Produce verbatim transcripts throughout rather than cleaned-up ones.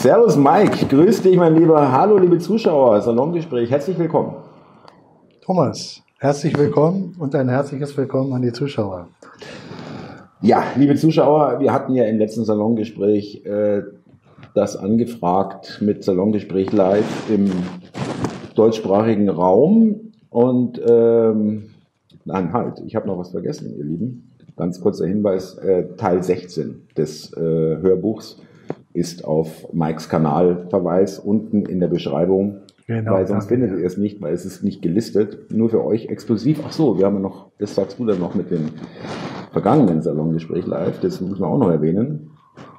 Servus Mike, grüß dich mein Lieber. Hallo liebe Zuschauer, Salongespräch, herzlich willkommen. Thomas, herzlich willkommen und ein herzliches Willkommen an die Zuschauer. Ja, liebe Zuschauer, wir hatten ja im letzten Salongespräch äh, das angefragt mit Salongespräch live im deutschsprachigen Raum und ähm, nein, halt, ich habe noch was vergessen, ihr Lieben. Ganz kurzer Hinweis, äh, Teil sechzehn des äh, Hörbuchs ist auf Mikes Kanalverweis unten in der Beschreibung. Genau, weil sonst findet ihr es nicht, weil es ist nicht gelistet. Nur für euch exklusiv. Ach so, wir haben ja noch, das sagst du dann noch mit dem vergangenen Salongespräch live, das müssen wir auch noch erwähnen,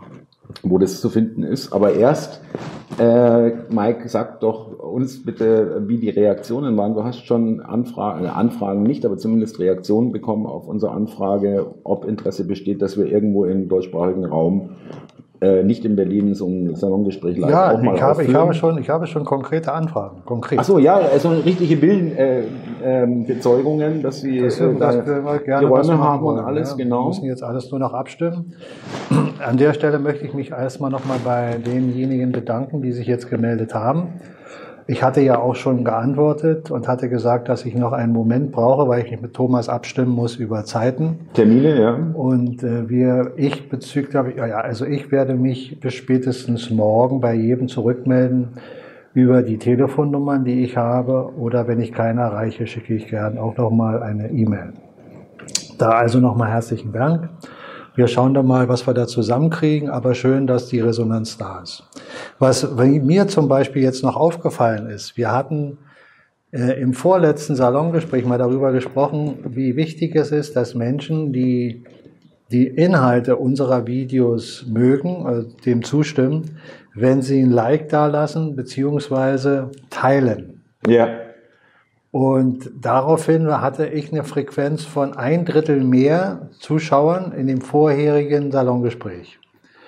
wo das zu finden ist. Aber erst, äh, Mike, sag doch uns bitte, wie die Reaktionen waren. Du hast schon Anfragen, äh, Anfragen nicht, aber zumindest Reaktionen bekommen auf unsere Anfrage, ob Interesse besteht, dass wir irgendwo im deutschsprachigen Raum Äh, nicht in Berlin so ein Salongespräch live ja, auch mal ich habe, ich habe schon, ich habe schon konkrete Anfragen. Konkret. Ach so, ja, also richtige Willenbezeugungen, äh, äh, dass sie das, äh, das da gerne die Räume haben wollen, und alles, ja. genau. Wir müssen jetzt alles nur noch abstimmen. An der Stelle möchte ich mich erstmal nochmal bei denjenigen bedanken, die sich jetzt gemeldet haben. Ich hatte ja auch schon geantwortet und hatte gesagt, dass ich noch einen Moment brauche, weil ich mich mit Thomas abstimmen muss über Zeiten. Termine, ja. Und äh, wir, ich bezüglich, ja, ja, also ich werde mich bis spätestens morgen bei jedem zurückmelden über die Telefonnummern, die ich habe. Oder wenn ich keine erreiche, schicke ich gern auch nochmal eine E-Mail. Da also nochmal herzlichen Dank. Wir schauen dann mal, was wir da zusammenkriegen, aber schön, dass die Resonanz da ist. Was mir zum Beispiel jetzt noch aufgefallen ist, wir hatten äh, im vorletzten Salongespräch mal darüber gesprochen, wie wichtig es ist, dass Menschen, die die Inhalte unserer Videos mögen, also dem zustimmen, wenn sie ein Like dalassen beziehungsweise teilen. Ja. Und daraufhin hatte ich eine Frequenz von ein Drittel mehr Zuschauern in dem vorherigen Salongespräch.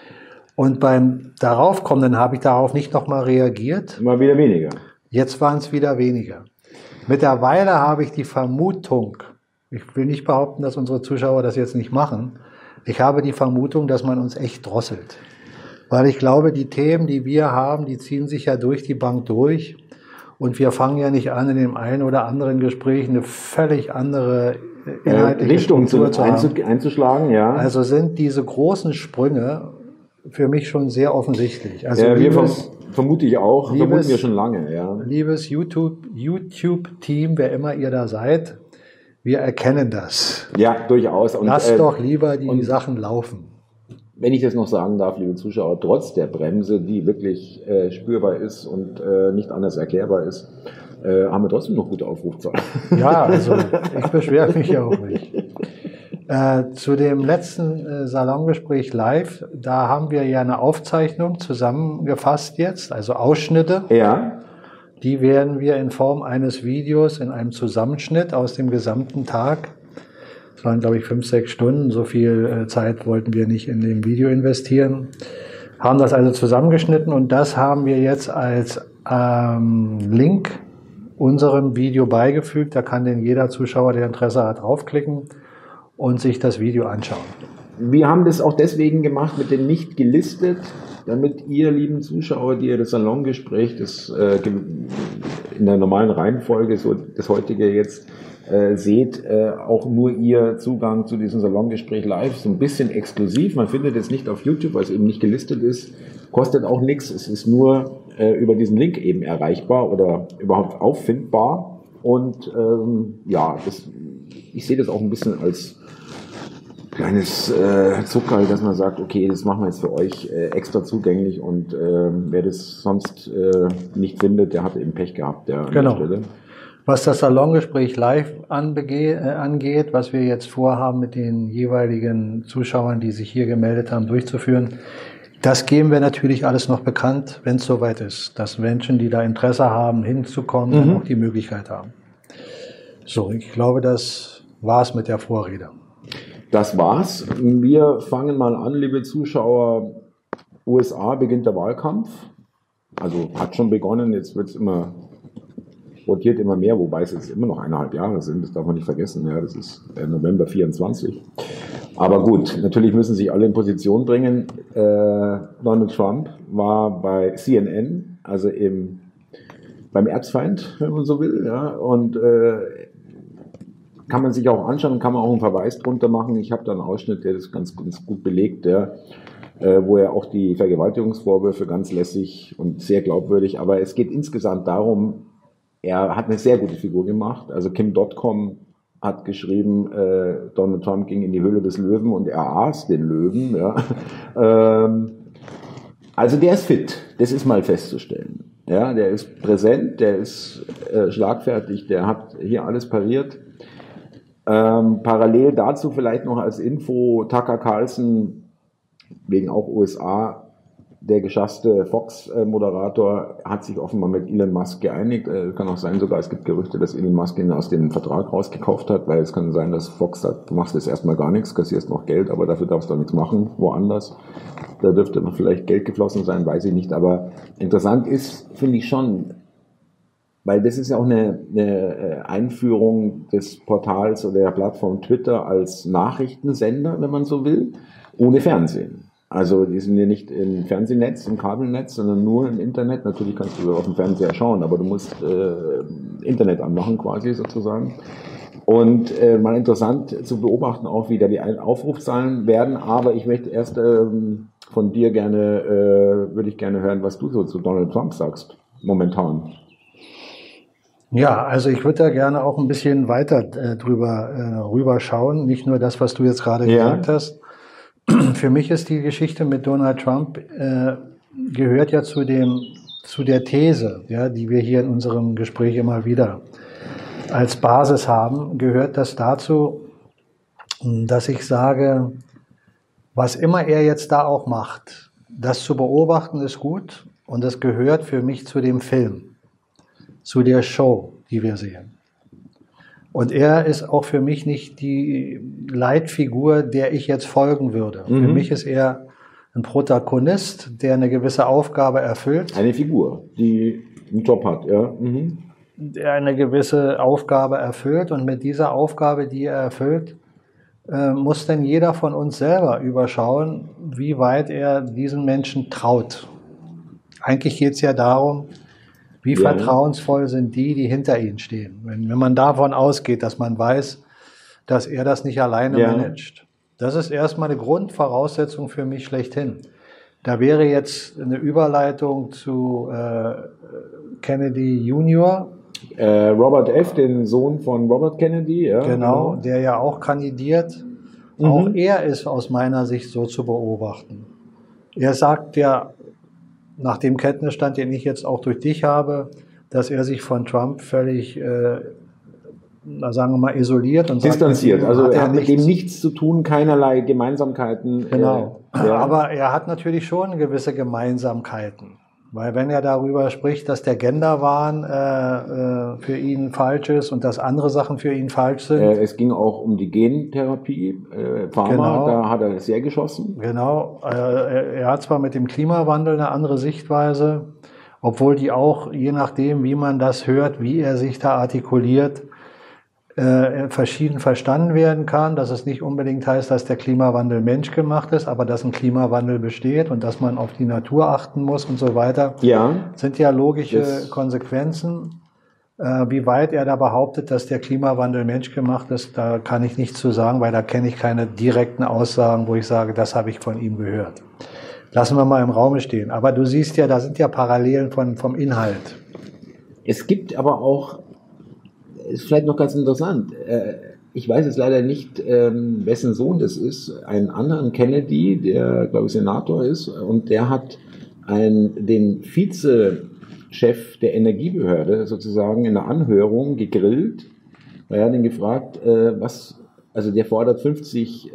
Und beim daraufkommenden habe ich darauf nicht nochmal reagiert. Mal wieder weniger. Jetzt waren es wieder weniger. Mittlerweile habe ich die Vermutung, ich will nicht behaupten, dass unsere Zuschauer das jetzt nicht machen, ich habe die Vermutung, dass man uns echt drosselt. Weil ich glaube, die Themen, die wir haben, die ziehen sich ja durch die Bank durch. Und wir fangen ja nicht an, in dem einen oder anderen Gespräch eine völlig andere inhaltliche Richtung Struktur zu, zu haben. einzuschlagen, ja. Also sind diese großen Sprünge für mich schon sehr offensichtlich. Also ja, wir liebes, vermute ich auch, liebes, vermuten wir schon lange, ja. Liebes YouTube, YouTube-Team, wer immer ihr da seid, wir erkennen das. Ja, durchaus. Und, Lasst äh, doch lieber die und, Sachen laufen. Wenn ich das noch sagen darf, liebe Zuschauer, trotz der Bremse, die wirklich äh, spürbar ist und äh, nicht anders erklärbar ist, äh, haben wir trotzdem noch gute Aufrufzahlen. Ja, also ich beschwere mich ja auch nicht. Äh, zu dem letzten äh, Salongespräch live, da haben wir ja eine Aufzeichnung zusammengefasst jetzt, also Ausschnitte. Ja. Die werden wir in Form eines Videos in einem Zusammenschnitt aus dem gesamten Tag, das waren glaube ich fünf, sechs Stunden, so viel äh, Zeit wollten wir nicht in dem Video investieren, haben das also zusammengeschnitten und das haben wir jetzt als ähm, Link unserem Video beigefügt. Da kann denn jeder Zuschauer, der Interesse hat, draufklicken und sich das Video anschauen. Wir haben das auch deswegen gemacht mit den nicht gelistet, damit ihr, lieben Zuschauer, die ihr das Salongespräch, das äh, in der normalen Reihenfolge, so das heutige jetzt, äh, seht, äh, auch nur ihr Zugang zu diesem Salongespräch live, so ein bisschen exklusiv. Man findet es nicht auf YouTube, weil es eben nicht gelistet ist, kostet auch nichts. Es ist nur äh, über diesen Link eben erreichbar oder überhaupt auffindbar. Und ähm, ja, das, ich sehe das auch ein bisschen als kleines äh, Zuckerl, dass man sagt, okay, das machen wir jetzt für euch äh, extra zugänglich und äh, wer das sonst äh, nicht findet, der hat eben Pech gehabt. Der Genau. An der Stelle. Was das Salongespräch live anbege- äh, angeht, was wir jetzt vorhaben mit den jeweiligen Zuschauern, die sich hier gemeldet haben, durchzuführen, das geben wir natürlich alles noch bekannt, wenn es soweit ist, dass Menschen, die da Interesse haben, hinzukommen, Mhm. dann auch die Möglichkeit haben. So, ich glaube, das war's mit der Vorrede. Das war's. Wir fangen mal an, liebe Zuschauer. U S A beginnt der Wahlkampf. Also hat schon begonnen, jetzt wird es immer, rotiert immer mehr, wobei es jetzt immer noch eineinhalb Jahre sind, das darf man nicht vergessen. Ja, das ist November vierundzwanzig. Aber gut, natürlich müssen sich alle in Position bringen. Äh, Donald Trump war bei C N N, also im, beim Erzfeind, wenn man so will, ja, und äh, kann man sich auch anschauen, kann man auch einen Verweis drunter machen. Ich habe da einen Ausschnitt, der das ganz, ganz gut belegt, ja, äh, wo er auch die Vergewaltigungsvorwürfe ganz lässig und sehr glaubwürdig, aber es geht insgesamt darum, er hat eine sehr gute Figur gemacht. Also Kim Punkt com hat geschrieben, äh, Donald Trump ging in die Höhle des Löwen und er aß den Löwen. Ja. ähm, also der ist fit, das ist mal festzustellen. Ja, der ist präsent, der ist äh, schlagfertig, der hat hier alles pariert. Ähm, parallel dazu vielleicht noch als Info, Tucker Carlson, wegen auch U S A, der geschasste Fox-Moderator, hat sich offenbar mit Elon Musk geeinigt. Äh, kann auch sein sogar, es gibt Gerüchte, dass Elon Musk ihn aus dem Vertrag rausgekauft hat, weil es kann sein, dass Fox sagt, du machst jetzt erstmal gar nichts, kassierst noch Geld, aber dafür darfst du auch nichts machen, woanders. Da dürfte vielleicht Geld geflossen sein, weiß ich nicht. Aber interessant ist, finde ich schon, weil das ist ja auch eine, eine Einführung des Portals oder der Plattform Twitter als Nachrichtensender, wenn man so will, ohne Fernsehen. Also die sind ja nicht im Fernsehnetz, im Kabelnetz, sondern nur im Internet. Natürlich kannst du auf dem Fernseher schauen, aber du musst äh, Internet anmachen quasi sozusagen. Und äh, mal interessant zu beobachten auch, wie da die Aufrufzahlen werden. Aber ich möchte erst ähm, von dir gerne, äh, würde ich gerne hören, was du so zu Donald Trump sagst, momentan. Ja, also ich würde da gerne auch ein bisschen weiter äh, drüber äh, rüberschauen. Nicht nur das, was du jetzt gerade ja. gesagt hast. Für mich ist die Geschichte mit Donald Trump äh, gehört ja zu dem zu der These, ja, die wir hier in unserem Gespräch immer wieder als Basis haben, gehört das dazu, dass ich sage, was immer er jetzt da auch macht, das zu beobachten ist gut und das gehört für mich zu dem Film, zu der Show, die wir sehen. Und er ist auch für mich nicht die Leitfigur, der ich jetzt folgen würde. Mhm. Für mich ist er ein Protagonist, der eine gewisse Aufgabe erfüllt. Eine Figur, die einen Job hat, ja. Mhm. Der eine gewisse Aufgabe erfüllt. Und mit dieser Aufgabe, die er erfüllt, äh, muss dann jeder von uns selber überschauen, wie weit er diesen Menschen traut. Eigentlich geht es ja darum, wie ja. vertrauensvoll sind die, die hinter ihnen stehen? Wenn, wenn man davon ausgeht, dass man weiß, dass er das nicht alleine ja. managt. Das ist erstmal eine Grundvoraussetzung für mich schlechthin. Da wäre jetzt eine Überleitung zu äh, Kennedy Junior Äh, Robert F., den Sohn von Robert Kennedy. Ja, genau, genau, der ja auch kandidiert. Mhm. Auch er ist aus meiner Sicht so zu beobachten. Er sagt ja, nach dem Kenntnisstand, den ich jetzt auch durch dich habe, dass er sich von Trump völlig, äh, sagen wir mal, isoliert und distanziert. Sagt, also er hat mit dem nichts zu tun, keinerlei Gemeinsamkeiten. Genau. Äh, ja. Aber er hat natürlich schon gewisse Gemeinsamkeiten. Weil wenn er darüber spricht, dass der Genderwahn äh, äh, für ihn falsch ist und dass andere Sachen für ihn falsch sind. Äh, es ging auch um die Gentherapie, äh, Pharma, genau. Da hat er sehr geschossen. Genau, äh, er, er hat zwar mit dem Klimawandel eine andere Sichtweise, obwohl die auch, je nachdem, wie man das hört, wie er sich da artikuliert, äh, verschieden verstanden werden kann, dass es nicht unbedingt heißt, dass der Klimawandel menschgemacht ist, aber dass ein Klimawandel besteht und dass man auf die Natur achten muss und so weiter. Ja. Sind ja logische das Konsequenzen. Äh, wie weit er da behauptet, dass der Klimawandel menschgemacht ist, da kann ich nichts zu sagen, weil da kenne ich keine direkten Aussagen, wo ich sage, das habe ich von ihm gehört. Lassen wir mal im Raum stehen. Aber du siehst ja, da sind ja Parallelen von, vom Inhalt. Es gibt aber auch, ist vielleicht noch ganz interessant, ich weiß jetzt leider nicht, wessen Sohn das ist, einen anderen Kennedy, der, glaube ich, Senator ist, und der hat einen, den Vizechef der Energiebehörde sozusagen in einer Anhörung gegrillt, weil er hat ihn gefragt, was, also der fordert fünfzig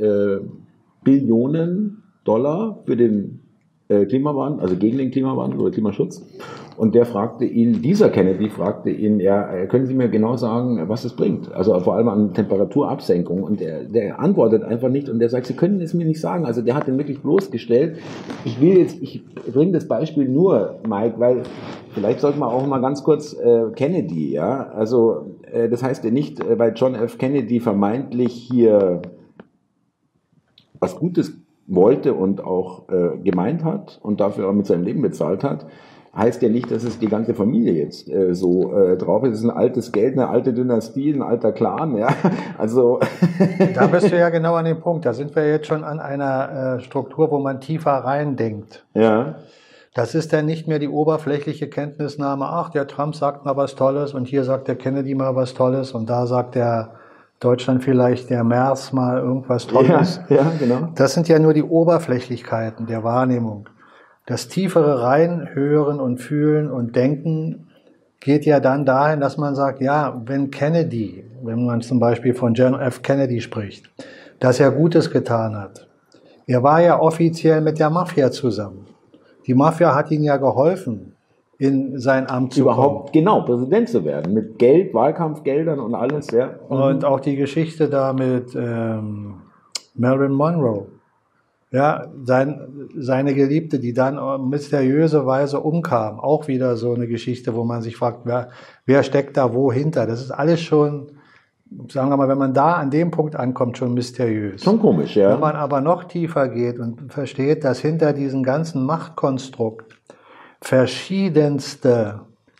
Billionen Dollar für den Klimawandel, also gegen den Klimawandel oder Klimaschutz. Und der fragte ihn, dieser Kennedy fragte ihn, ja, können Sie mir genau sagen, was das bringt? Also vor allem an Temperaturabsenkung. Und der, der antwortet einfach nicht und der sagt, Sie können es mir nicht sagen. Also der hat ihn wirklich bloßgestellt. Ich will jetzt, ich bringe das Beispiel nur, Mike, weil vielleicht sollten wir auch mal ganz kurz äh, Kennedy, ja, also äh, das heißt ja nicht, äh, weil John F. Kennedy vermeintlich hier was Gutes wollte und auch äh, gemeint hat und dafür auch mit seinem Leben bezahlt hat, heißt ja nicht, dass es die ganze Familie jetzt äh, so äh, drauf ist. Es ist ein altes Geld, eine alte Dynastie, ein alter Clan, ja. Also da bist du ja genau an dem Punkt. Da sind wir jetzt schon an einer äh, Struktur, wo man tiefer reindenkt. Ja. Das ist dann nicht mehr die oberflächliche Kenntnisnahme, ach, der Trump sagt mal was Tolles und hier sagt der Kennedy mal was Tolles und da sagt der Deutschland vielleicht der Merz mal irgendwas Tolles. Ja, ja, genau. Das sind ja nur die Oberflächlichkeiten der Wahrnehmung. Das tiefere Reinhören und Fühlen und Denken geht ja dann dahin, dass man sagt, ja, wenn Kennedy, wenn man zum Beispiel von John F. Kennedy spricht, dass er Gutes getan hat. Er war ja offiziell mit der Mafia zusammen. Die Mafia hat ihm ja geholfen, in sein Amt zu Überhaupt, kommen. genau, Präsident zu werden. Mit Geld, Wahlkampfgeldern und alles, ja. Und auch die Geschichte da mit ähm, Marilyn Monroe. Ja, sein, seine Geliebte, die dann mysteriöserweise umkam. Auch wieder so eine Geschichte, wo man sich fragt, wer, wer steckt da wo hinter? Das ist alles schon, sagen wir mal, wenn man da an dem Punkt ankommt, schon mysteriös. Schon komisch, ja. Wenn man aber noch tiefer geht und versteht, dass hinter diesem ganzen Machtkonstrukt verschiedenste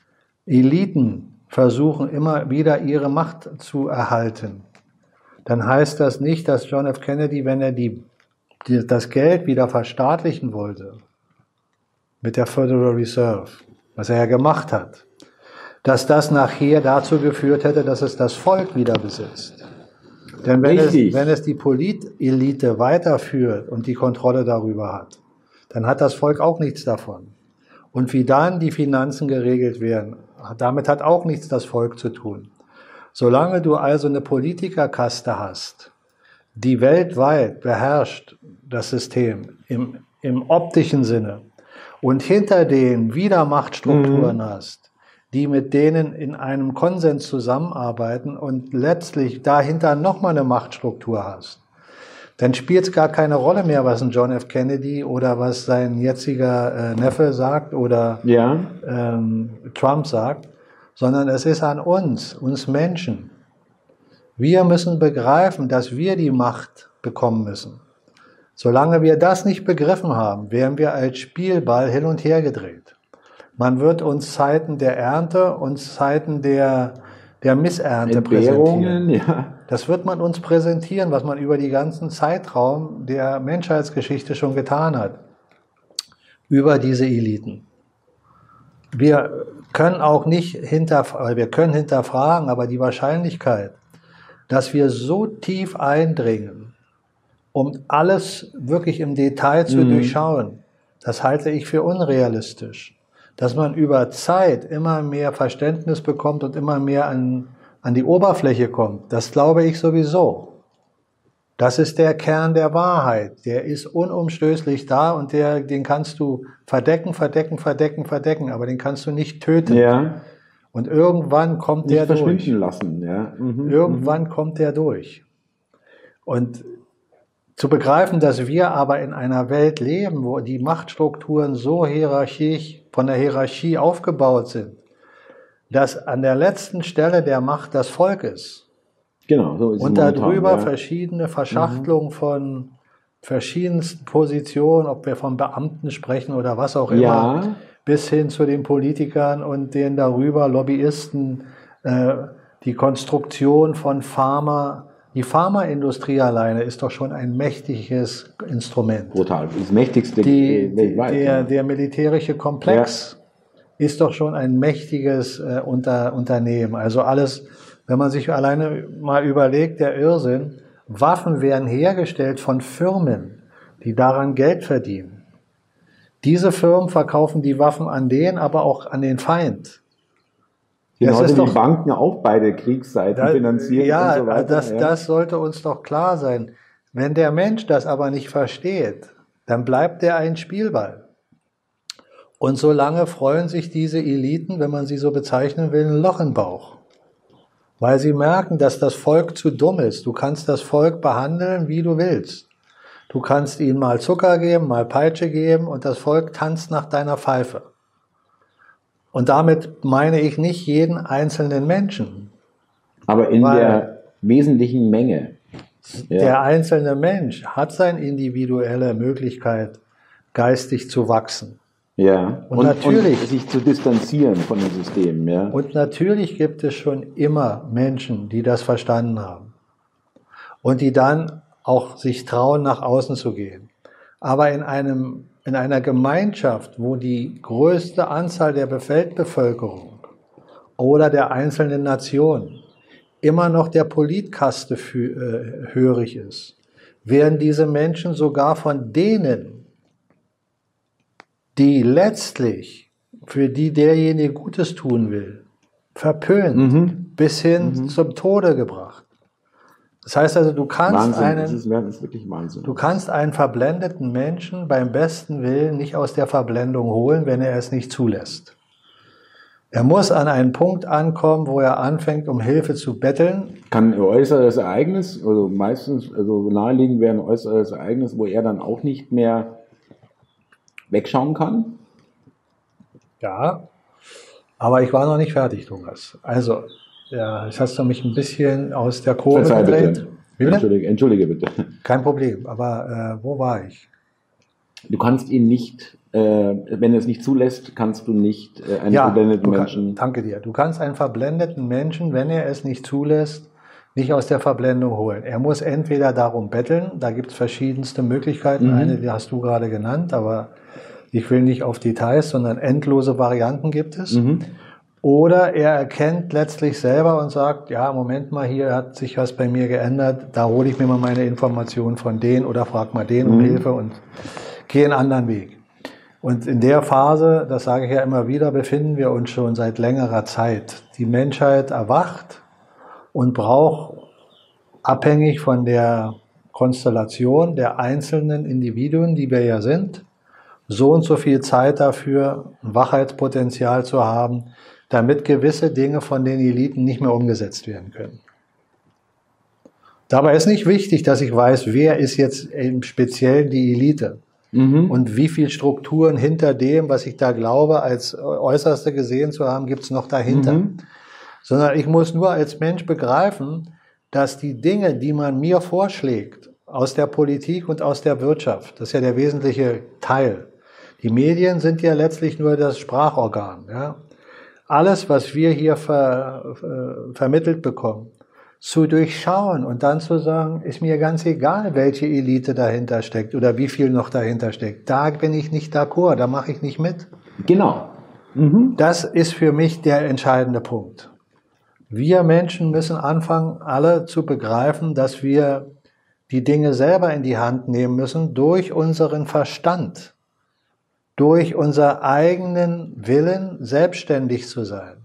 Eliten versuchen, immer wieder ihre Macht zu erhalten, dann heißt das nicht, dass John F. Kennedy, wenn er die die das Geld wieder verstaatlichen wollte, mit der Federal Reserve, was er ja gemacht hat, dass das nachher dazu geführt hätte, dass es das Volk wieder besitzt. Denn wenn es, wenn es die Politelite weiterführt und die Kontrolle darüber hat, dann hat das Volk auch nichts davon. Und wie dann die Finanzen geregelt werden, damit hat auch nichts das Volk zu tun. Solange du also eine Politikerkaste hast, die weltweit beherrscht das System im, im optischen Sinne und hinter denen wieder Machtstrukturen mhm. hast, die mit denen in einem Konsens zusammenarbeiten und letztlich dahinter nochmal eine Machtstruktur hast, dann spielt es gar keine Rolle mehr, was ein John F. Kennedy oder was sein jetziger äh, Neffe sagt oder ja. ähm, Trump sagt, sondern es ist an uns, uns Menschen. Wir müssen begreifen, dass wir die Macht bekommen müssen. Solange wir das nicht begriffen haben, werden wir als Spielball hin und her gedreht. Man wird uns Zeiten der Ernte und Zeiten der, der Missernte präsentieren. Ja. Das wird man uns präsentieren, was man über den ganzen Zeitraum der Menschheitsgeschichte schon getan hat. Über diese Eliten. Wir können auch nicht hinterfragen, wir können hinterfragen, aber die Wahrscheinlichkeit, dass wir so tief eindringen, um alles wirklich im Detail zu mhm. durchschauen, das halte ich für unrealistisch. Dass man über Zeit immer mehr Verständnis bekommt und immer mehr an, an die Oberfläche kommt, das glaube ich sowieso. Das ist der Kern der Wahrheit. Der ist unumstößlich da und der, den kannst du verdecken, verdecken, verdecken, verdecken, aber den kannst du nicht töten. Ja. Und irgendwann kommt Nicht der durch. verschwinden lassen, ja. Mhm. Irgendwann mhm. kommt der durch. Und zu begreifen, dass wir aber in einer Welt leben, wo die Machtstrukturen so hierarchisch von der Hierarchie aufgebaut sind, dass an der letzten Stelle der Macht das Volk ist. Genau, so ist es und momentan, darüber ja. verschiedene Verschachtelungen mhm. von verschiedensten Positionen, ob wir von Beamten sprechen oder was auch immer, ja. bis hin zu den Politikern und den darüber Lobbyisten, äh, die Konstruktion von Pharma. Die Pharmaindustrie alleine ist doch schon ein mächtiges Instrument. Brutal, das mächtigste die, weltweit. Der, ja. der militärische Komplex ja. ist doch schon ein mächtiges äh, Unter, Unternehmen. Also alles, wenn man sich alleine mal überlegt, der Irrsinn, Waffen werden hergestellt von Firmen, die daran Geld verdienen. Diese Firmen verkaufen die Waffen an den, aber auch an den Feind. Genau, das ist die doch, Banken auch beide Kriegsseiten da, finanzieren ja, und so weiter. Das, ja, das sollte uns doch klar sein. Wenn der Mensch das aber nicht versteht, dann bleibt er ein Spielball. Und solange freuen sich diese Eliten, wenn man sie so bezeichnen will, ein Loch im Bauch. Weil sie merken, dass das Volk zu dumm ist. Du kannst das Volk behandeln, wie du willst. Du kannst ihnen mal Zucker geben, mal Peitsche geben und das Volk tanzt nach deiner Pfeife. Und damit meine ich nicht jeden einzelnen Menschen. Aber in Weil, der wesentlichen Menge. Ja. Der einzelne Mensch hat seine individuelle Möglichkeit, geistig zu wachsen. Ja, und, und natürlich und sich zu distanzieren von dem System. Ja. Und natürlich gibt es schon immer Menschen, die das verstanden haben und die dann auch sich trauen, nach außen zu gehen. Aber in einem, in einer Gemeinschaft, wo die größte Anzahl der Weltbevölkerung oder der einzelnen Nationen immer noch der Politkaste für, äh, hörig ist, werden diese Menschen sogar von denen, die letztlich, für die derjenige Gutes tun will, verpönt, mhm. bis hin mhm. zum Tode gebracht. Das heißt also, du kannst Wahnsinn. einen, das ist, das ist wirklich Wahnsinn. du kannst einen verblendeten Menschen beim besten Willen nicht aus der Verblendung holen, wenn er es nicht zulässt. Er muss an einen Punkt ankommen, wo er anfängt, um Hilfe zu betteln. Kann ein äußeres Ereignis, also meistens, also naheliegend wäre ein äußeres Ereignis, wo er dann auch nicht mehr wegschauen kann? Ja, aber ich war noch nicht fertig, Thomas. Also, ja, jetzt hast du mich ein bisschen aus der Kurve gedreht. Bitte. Entschuldige, Entschuldige bitte. Kein Problem, aber äh, wo war ich? Du kannst ihn nicht, äh, wenn er es nicht zulässt, kannst du nicht äh, einen ja, verblendeten kann, Menschen... Danke dir. Du kannst einen verblendeten Menschen, wenn er es nicht zulässt, nicht aus der Verblendung holen. Er muss entweder darum betteln, da gibt es verschiedenste Möglichkeiten, mhm. eine, die hast du gerade genannt, aber ich will nicht auf Details, sondern endlose Varianten gibt es. Mhm. Oder er erkennt letztlich selber und sagt, ja, Moment mal, hier hat sich was bei mir geändert, da hole ich mir mal meine Informationen von denen oder frag mal den um mhm. Hilfe und gehe einen anderen Weg. Und in der Phase, das sage ich ja immer wieder, befinden wir uns schon seit längerer Zeit. Die Menschheit erwacht und braucht, abhängig von der Konstellation der einzelnen Individuen, die wir ja sind, so und so viel Zeit dafür, ein Wachheitspotenzial zu haben, damit gewisse Dinge von den Eliten nicht mehr umgesetzt werden können. Dabei ist nicht wichtig, dass ich weiß, wer ist jetzt im Speziellen die Elite mhm. und wie viele Strukturen hinter dem, was ich da glaube, als Äußerste gesehen zu haben, gibt es noch dahinter. Mhm. Sondern ich muss nur als Mensch begreifen, dass die Dinge, die man mir vorschlägt, aus der Politik und aus der Wirtschaft, das ist ja der wesentliche Teil. Die Medien sind ja letztlich nur das Sprachorgan. Ja? Alles, was wir hier ver, äh, vermittelt bekommen, zu durchschauen und dann zu sagen, ist mir ganz egal, welche Elite dahinter steckt oder wie viel noch dahinter steckt. Da bin ich nicht d'accord, da mache ich nicht mit. Genau. Mhm. Das ist für mich der entscheidende Punkt. Wir Menschen müssen anfangen, alle zu begreifen, dass wir die Dinge selber in die Hand nehmen müssen durch unseren Verstand, durch unseren eigenen Willen, selbstständig zu sein,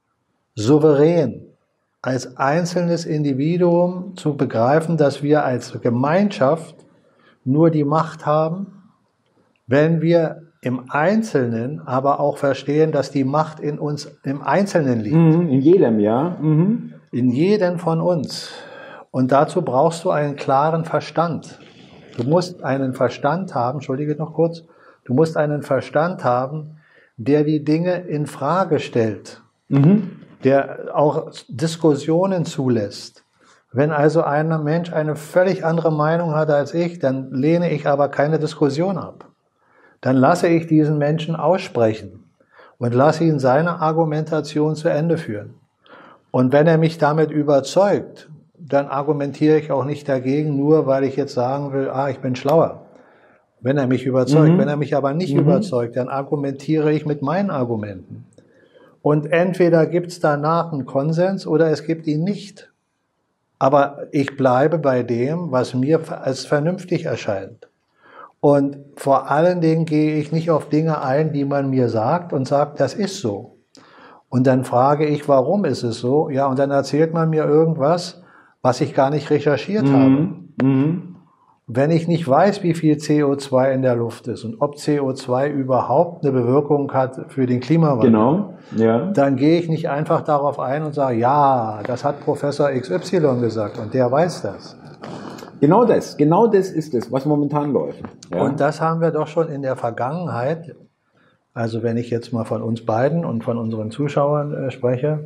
souverän, als einzelnes Individuum zu begreifen, dass wir als Gemeinschaft nur die Macht haben, wenn wir im Einzelnen aber auch verstehen, dass die Macht in uns im Einzelnen liegt. Mhm, in jedem, ja. Mhm. In jedem von uns. Und dazu brauchst du einen klaren Verstand. Du musst einen Verstand haben, entschuldige noch kurz, du musst einen Verstand haben, der die Dinge in Frage stellt, mhm. der auch Diskussionen zulässt. Wenn also ein Mensch eine völlig andere Meinung hat als ich, dann lehne ich aber keine Diskussion ab. Dann lasse ich diesen Menschen aussprechen und lasse ihn seine Argumentation zu Ende führen. Und wenn er mich damit überzeugt, dann argumentiere ich auch nicht dagegen, nur weil ich jetzt sagen will, ah, ich bin schlauer. Wenn er mich überzeugt. Mhm. Wenn er mich aber nicht mhm. überzeugt, dann argumentiere ich mit meinen Argumenten. Und entweder gibt es danach einen Konsens oder es gibt ihn nicht. Aber ich bleibe bei dem, was mir als vernünftig erscheint. Und vor allen Dingen gehe ich nicht auf Dinge ein, die man mir sagt und sagt, das ist so. Und dann frage ich, warum ist es so? Ja, und dann erzählt man mir irgendwas, was ich gar nicht recherchiert mhm. habe. Mhm. Wenn ich nicht weiß, wie viel C O zwei in der Luft ist und ob C O zwei überhaupt eine Bewirkung hat für den Klimawandel, genau. ja. dann gehe ich nicht einfach darauf ein und sage, ja, das hat Professor X Y gesagt und der weiß das. Genau das, genau das ist es, was momentan läuft. Ja. Und das haben wir doch schon in der Vergangenheit, also wenn ich jetzt mal von uns beiden und von unseren Zuschauern äh, spreche,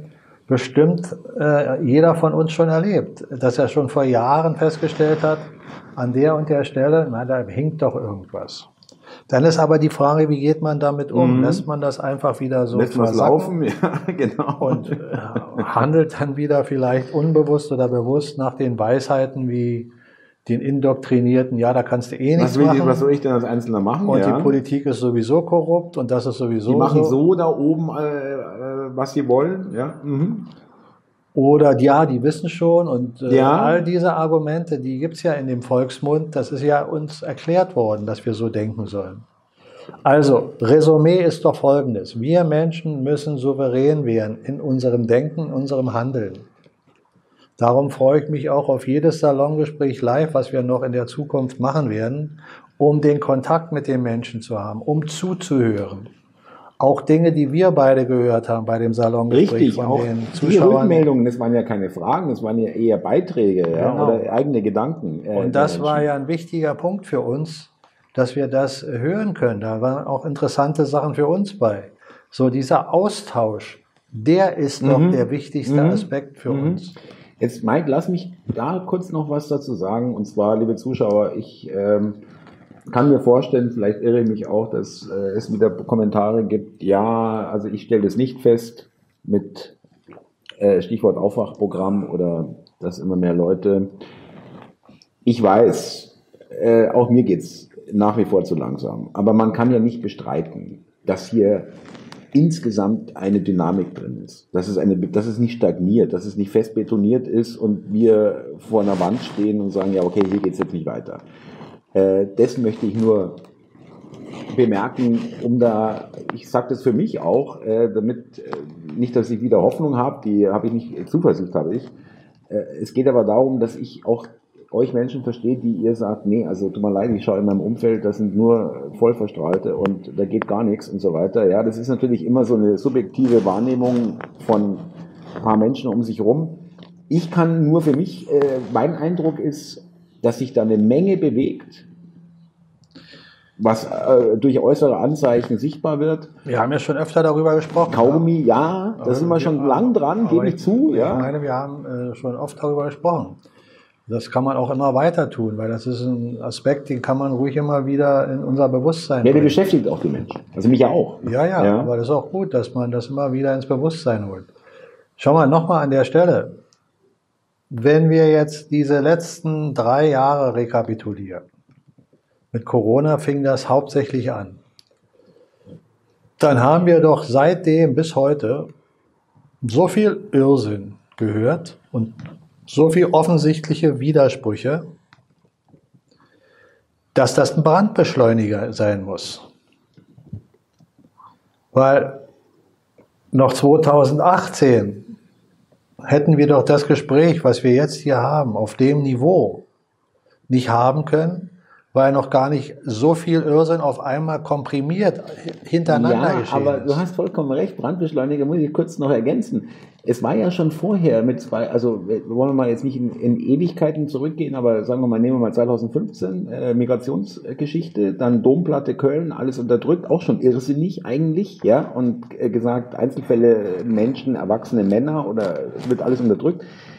bestimmt äh, jeder von uns schon erlebt, dass er schon vor Jahren festgestellt hat, an der und der Stelle, na, da hinkt doch irgendwas. Dann ist aber die Frage, wie geht man damit um? Mhm. Lässt man das einfach wieder so Lässt man es laufen? Ja, genau. Und äh, handelt dann wieder vielleicht unbewusst oder bewusst nach den Weisheiten wie den Indoktrinierten, ja, da kannst du eh nichts was will machen. Ich, was soll ich denn als Einzelner machen? Und ja. die Politik ist sowieso korrupt und das ist sowieso Die machen so, so da oben, äh, was sie wollen. Ja. Mhm. Oder ja, die wissen schon und äh, ja. all diese Argumente, die gibt's ja in dem Volksmund, das ist ja uns erklärt worden, dass wir so denken sollen. Also, Resümee ist doch folgendes. Wir Menschen müssen souverän werden in unserem Denken, in unserem Handeln. Darum freue ich mich auch auf jedes Salongespräch live, was wir noch in der Zukunft machen werden, um den Kontakt mit den Menschen zu haben, um zuzuhören. Auch Dinge, die wir beide gehört haben bei dem Salongespräch Richtig, von auch den die Zuschauern. Rückmeldungen, das waren ja keine Fragen, das waren ja eher Beiträge, ja, Genau. oder eigene Gedanken. Äh, Und das war ja ein wichtiger Punkt für uns, dass wir das hören können. Da waren auch interessante Sachen für uns bei. So dieser Austausch, der ist mhm. doch der wichtigste mhm. Aspekt für mhm. uns. Jetzt, Mike, lass mich da kurz noch was dazu sagen. Und zwar, liebe Zuschauer, ich ähm, kann mir vorstellen, vielleicht irre ich mich auch, dass äh, es wieder Kommentare gibt. Ja, also ich stelle das nicht fest mit äh, Stichwort Aufwachprogramm oder dass immer mehr Leute. Ich weiß, äh, auch mir geht's nach wie vor zu langsam. Aber man kann ja nicht bestreiten, dass hier insgesamt eine Dynamik drin ist. Dass es, eine, dass es nicht stagniert, dass es nicht fest betoniert ist und wir vor einer Wand stehen und sagen, ja okay, hier geht's jetzt nicht weiter. Äh, das möchte ich nur bemerken, um da, ich sage das für mich auch, äh, damit, äh, nicht, dass ich wieder Hoffnung habe, die habe ich nicht, Zuversicht habe ich. Äh, es geht aber darum, dass ich auch euch Menschen verstehe, die ihr sagt, nee, also tut mir leid, ich schaue in meinem Umfeld, das sind nur Vollverstrahlte und da geht gar nichts und so weiter. Ja, das ist natürlich immer so eine subjektive Wahrnehmung von ein paar Menschen um sich rum. Ich kann nur für mich, äh, mein Eindruck ist, dass sich da eine Menge bewegt, was äh, durch äußere Anzeichen sichtbar wird. Wir haben ja schon öfter darüber gesprochen. Kaugummi, ja, da sind wir schon wir, lang dran, gebe ich zu. Ich ja. meine, wir haben äh, schon oft darüber gesprochen. Das kann man auch immer weiter tun, weil das ist ein Aspekt, den kann man ruhig immer wieder in unser Bewusstsein Ja, der beschäftigt auch die Menschen. Also mich ja auch. Ja, ja, ja, aber das ist auch gut, dass man das immer wieder ins Bewusstsein holt. Schau mal, nochmal an der Stelle. Wenn wir jetzt diese letzten drei Jahre rekapitulieren, mit Corona fing das hauptsächlich an, dann haben wir doch seitdem bis heute so viel Irrsinn gehört und so viel offensichtliche Widersprüche, dass das ein Brandbeschleuniger sein muss. Weil noch zweitausendachtzehn hätten wir doch das Gespräch, was wir jetzt hier haben, auf dem Niveau nicht haben können, weil noch gar nicht so viel Irrsinn auf einmal komprimiert hintereinander ja, geschehen aber ist. Du hast vollkommen recht, Brandbeschleuniger muss ich kurz noch ergänzen. Es war ja schon vorher mit zwei, also wollen wir mal jetzt nicht in, in Ewigkeiten zurückgehen, aber sagen wir mal, nehmen wir mal zweitausendfünfzehn, äh, Migrationsgeschichte, dann Domplatte Köln, alles unterdrückt, auch schon irrsinnig eigentlich, ja, und äh, gesagt, Einzelfälle, Menschen, erwachsene Männer oder es wird alles unterdrückt.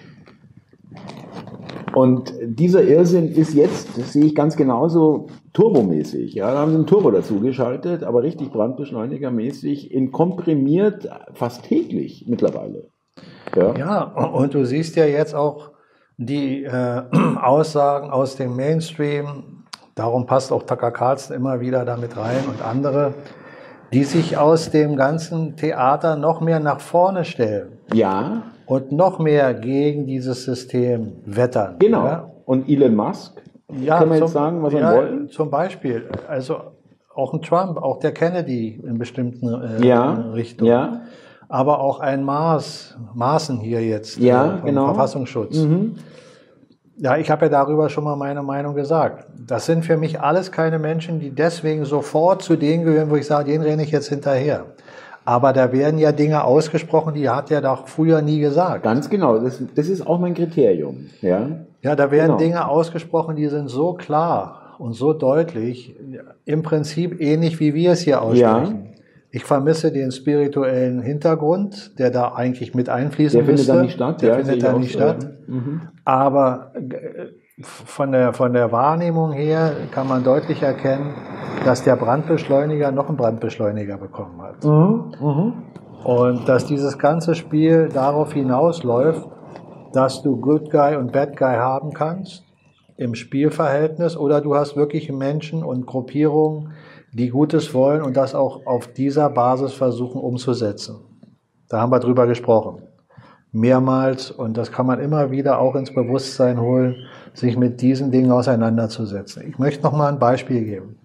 Und dieser Irrsinn ist jetzt, das sehe ich ganz genauso, turbomäßig. Ja, da haben sie einen Turbo dazu geschaltet, aber richtig brandbeschleunigermäßig, in komprimiert fast täglich mittlerweile. Ja, ja, und du siehst ja jetzt auch die äh, Aussagen aus dem Mainstream, darum passt auch Tucker Carlson immer wieder damit rein und andere, die sich aus dem ganzen Theater noch mehr nach vorne stellen. Ja. Und noch mehr gegen dieses System wettern. Genau. Ja? Und Elon Musk, ja, kann man zum, jetzt sagen, was er ja, wollte? Zum Beispiel, also auch ein Trump, auch der Kennedy in bestimmten äh, ja. Richtungen. Ja. Aber auch ein Maas, Maaßen hier jetzt ja, äh, vom genau. Verfassungsschutz. Mhm. Ja, ich habe ja darüber schon mal meine Meinung gesagt. Das sind für mich alles keine Menschen, die deswegen sofort zu denen gehören, wo ich sage, den renne ich jetzt hinterher. Aber da werden ja Dinge ausgesprochen, die hat er doch früher nie gesagt. Ganz genau, das, das ist auch mein Kriterium. Ja, ja da werden genau. Dinge ausgesprochen, die sind so klar und so deutlich, im Prinzip ähnlich wie wir es hier aussprechen. Ja. Ich vermisse den spirituellen Hintergrund, der da eigentlich mit einfließen Der müsste. findet da nicht statt. Der ja, findet sehe da ich nicht auch so. statt. Mhm. Aber von der, von der Wahrnehmung her kann man deutlich erkennen, dass der Brandbeschleuniger noch einen Brandbeschleuniger bekommen hat. Mhm. Mhm. Und dass dieses ganze Spiel darauf hinausläuft, dass du Good Guy und Bad Guy haben kannst im Spielverhältnis, oder du hast wirklich Menschen und Gruppierungen, die Gutes wollen und das auch auf dieser Basis versuchen umzusetzen. Da haben wir drüber gesprochen. Mehrmals, und das kann man immer wieder auch ins Bewusstsein holen, sich mit diesen Dingen auseinanderzusetzen. Ich möchte noch mal ein Beispiel geben.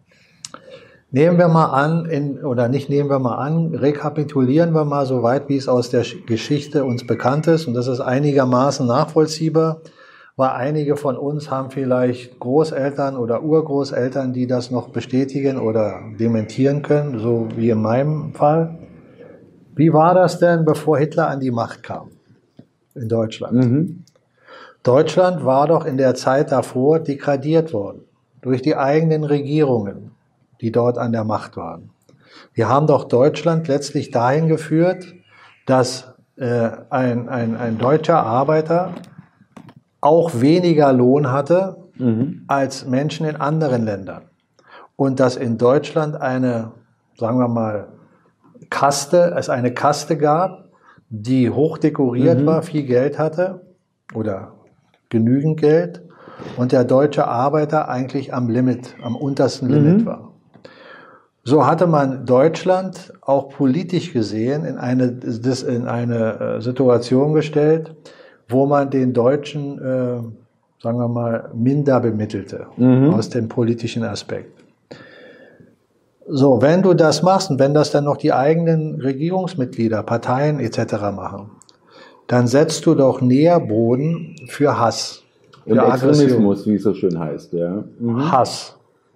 Nehmen wir mal an, in, oder nicht nehmen wir mal an, rekapitulieren wir mal so weit, wie es aus der Geschichte uns bekannt ist, und das ist einigermaßen nachvollziehbar, weil einige von uns haben vielleicht Großeltern oder Urgroßeltern, die das noch bestätigen oder dementieren können, so wie in meinem Fall. Wie war das denn, bevor Hitler an die Macht kam in Deutschland? Mhm. Deutschland war doch in der Zeit davor degradiert worden durch die eigenen Regierungen, die dort an der Macht waren. Wir haben doch Deutschland letztlich dahin geführt, dass äh, ein, ein, ein deutscher Arbeiter auch weniger Lohn hatte mhm. als Menschen in anderen Ländern. Und dass in Deutschland eine, sagen wir mal, Kaste, es eine Kaste gab, die hoch dekoriert mhm. war, viel Geld hatte oder genügend Geld, und der deutsche Arbeiter eigentlich am Limit, am untersten mhm. Limit war. So hatte man Deutschland auch politisch gesehen in eine, das in eine Situation gestellt, wo man den Deutschen, äh, sagen wir mal, minder bemittelte mhm. aus dem politischen Aspekt. So, wenn du das machst und wenn das dann noch die eigenen Regierungsmitglieder, Parteien et cetera machen, dann setzt du doch Nährboden für Hass. Und für Extremismus, wie es so schön heißt. Ja. Mhm. Hass.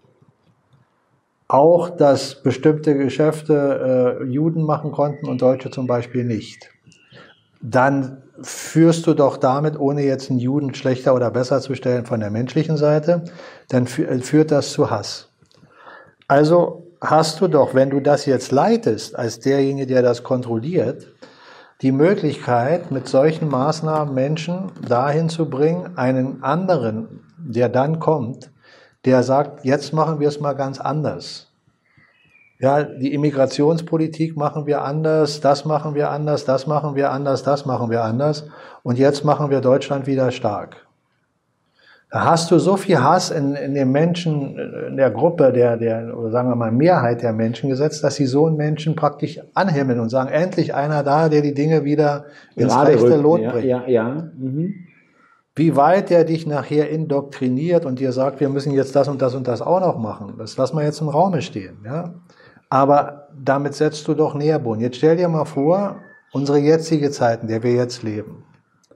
Auch, dass bestimmte Geschäfte äh, Juden machen konnten und Deutsche zum Beispiel nicht. Dann führst du doch damit, ohne jetzt einen Juden schlechter oder besser zu stellen von der menschlichen Seite, dann fü- führt das zu Hass. Also hast du doch, wenn du das jetzt leitest, als derjenige, der das kontrolliert, die Möglichkeit, mit solchen Maßnahmen Menschen dahin zu bringen, einen anderen, der dann kommt, der sagt, jetzt machen wir es mal ganz anders. Ja, die Immigrationspolitik machen wir anders, das machen wir anders, das machen wir anders, das machen wir anders, und jetzt machen wir Deutschland wieder stark. Da hast du so viel Hass in, in den Menschen, in der Gruppe, der, der, oder sagen wir mal Mehrheit der Menschen gesetzt, dass sie so einen Menschen praktisch anhimmeln und sagen, endlich einer da, der die Dinge wieder ins Gerade rechte rücken, Lot ja, bringt. Ja, ja. Mhm. Wie weit der dich nachher indoktriniert und dir sagt, wir müssen jetzt das und das und das auch noch machen, das lassen wir jetzt im Raume stehen. Ja? Aber damit setzt du doch Nährboden. Jetzt stell dir mal vor, unsere jetzige Zeit, in der wir jetzt leben.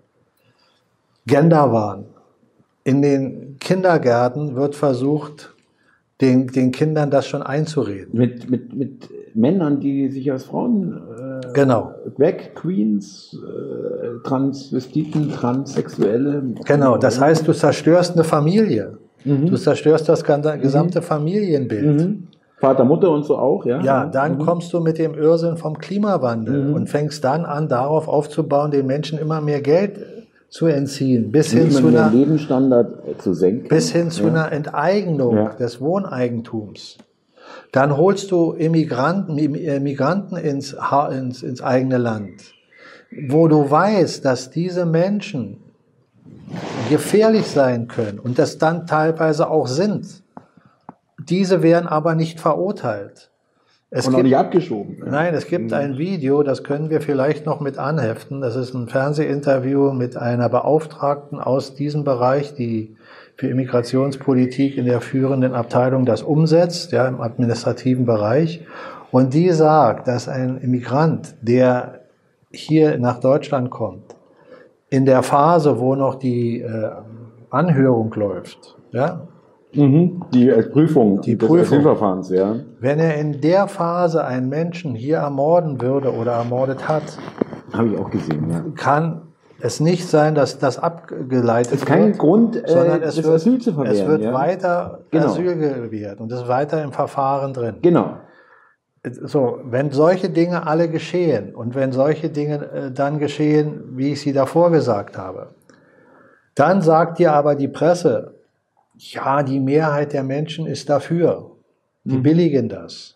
Genderwahn. In den Kindergärten wird versucht, den, den Kindern das schon einzureden. Mit, mit, mit Männern, die sich als Frauen äh, genau. Drag Queens, äh, Transvestiten, Transsexuelle. Genau, das heißt, du zerstörst eine Familie. Mhm. Du zerstörst das gesamte mhm. Familienbild. Mhm. Vater, Mutter und so auch, ja? Ja, dann mhm. kommst du mit dem Irrsinn vom Klimawandel mhm. und fängst dann an, darauf aufzubauen, den Menschen immer mehr Geld zu entziehen, bis hin zu einer Lebensstandard zu senken, bis hin zu ja. einer Enteignung ja. des Wohneigentums. Dann holst du Immigranten, Migranten ins, ins, ins eigene Land, wo du weißt, dass diese Menschen gefährlich sein können und das dann teilweise auch sind. Diese werden aber nicht verurteilt. Es und gibt, auch nicht abgeschoben. Ja. Nein, es gibt mhm. ein Video, das können wir vielleicht noch mit anheften. Das ist ein Fernsehinterview mit einer Beauftragten aus diesem Bereich, die für Immigrationspolitik in der führenden Abteilung das umsetzt, ja, im administrativen Bereich. Und die sagt, dass ein Immigrant, der hier nach Deutschland kommt, in der Phase, wo noch die äh, Anhörung läuft, ja, Mhm. Die äh, Prüfung die des Prüfung. Asylverfahrens, ja. Wenn er in der Phase einen Menschen hier ermorden würde oder ermordet hat, habe ich auch gesehen, ja. kann es nicht sein, dass das abgeleitet wird. Es ist kein wird, Grund, äh, sondern es das wird, Asyl zu verwehren. Es wird ja? weiter genau. Asyl gewährt und es ist weiter im Verfahren drin. Genau. so, wenn solche Dinge alle geschehen und wenn solche Dinge äh, dann geschehen, wie ich sie davor gesagt habe, dann sagt dir aber die Presse, ja, die Mehrheit der Menschen ist dafür. Die mhm. billigen das.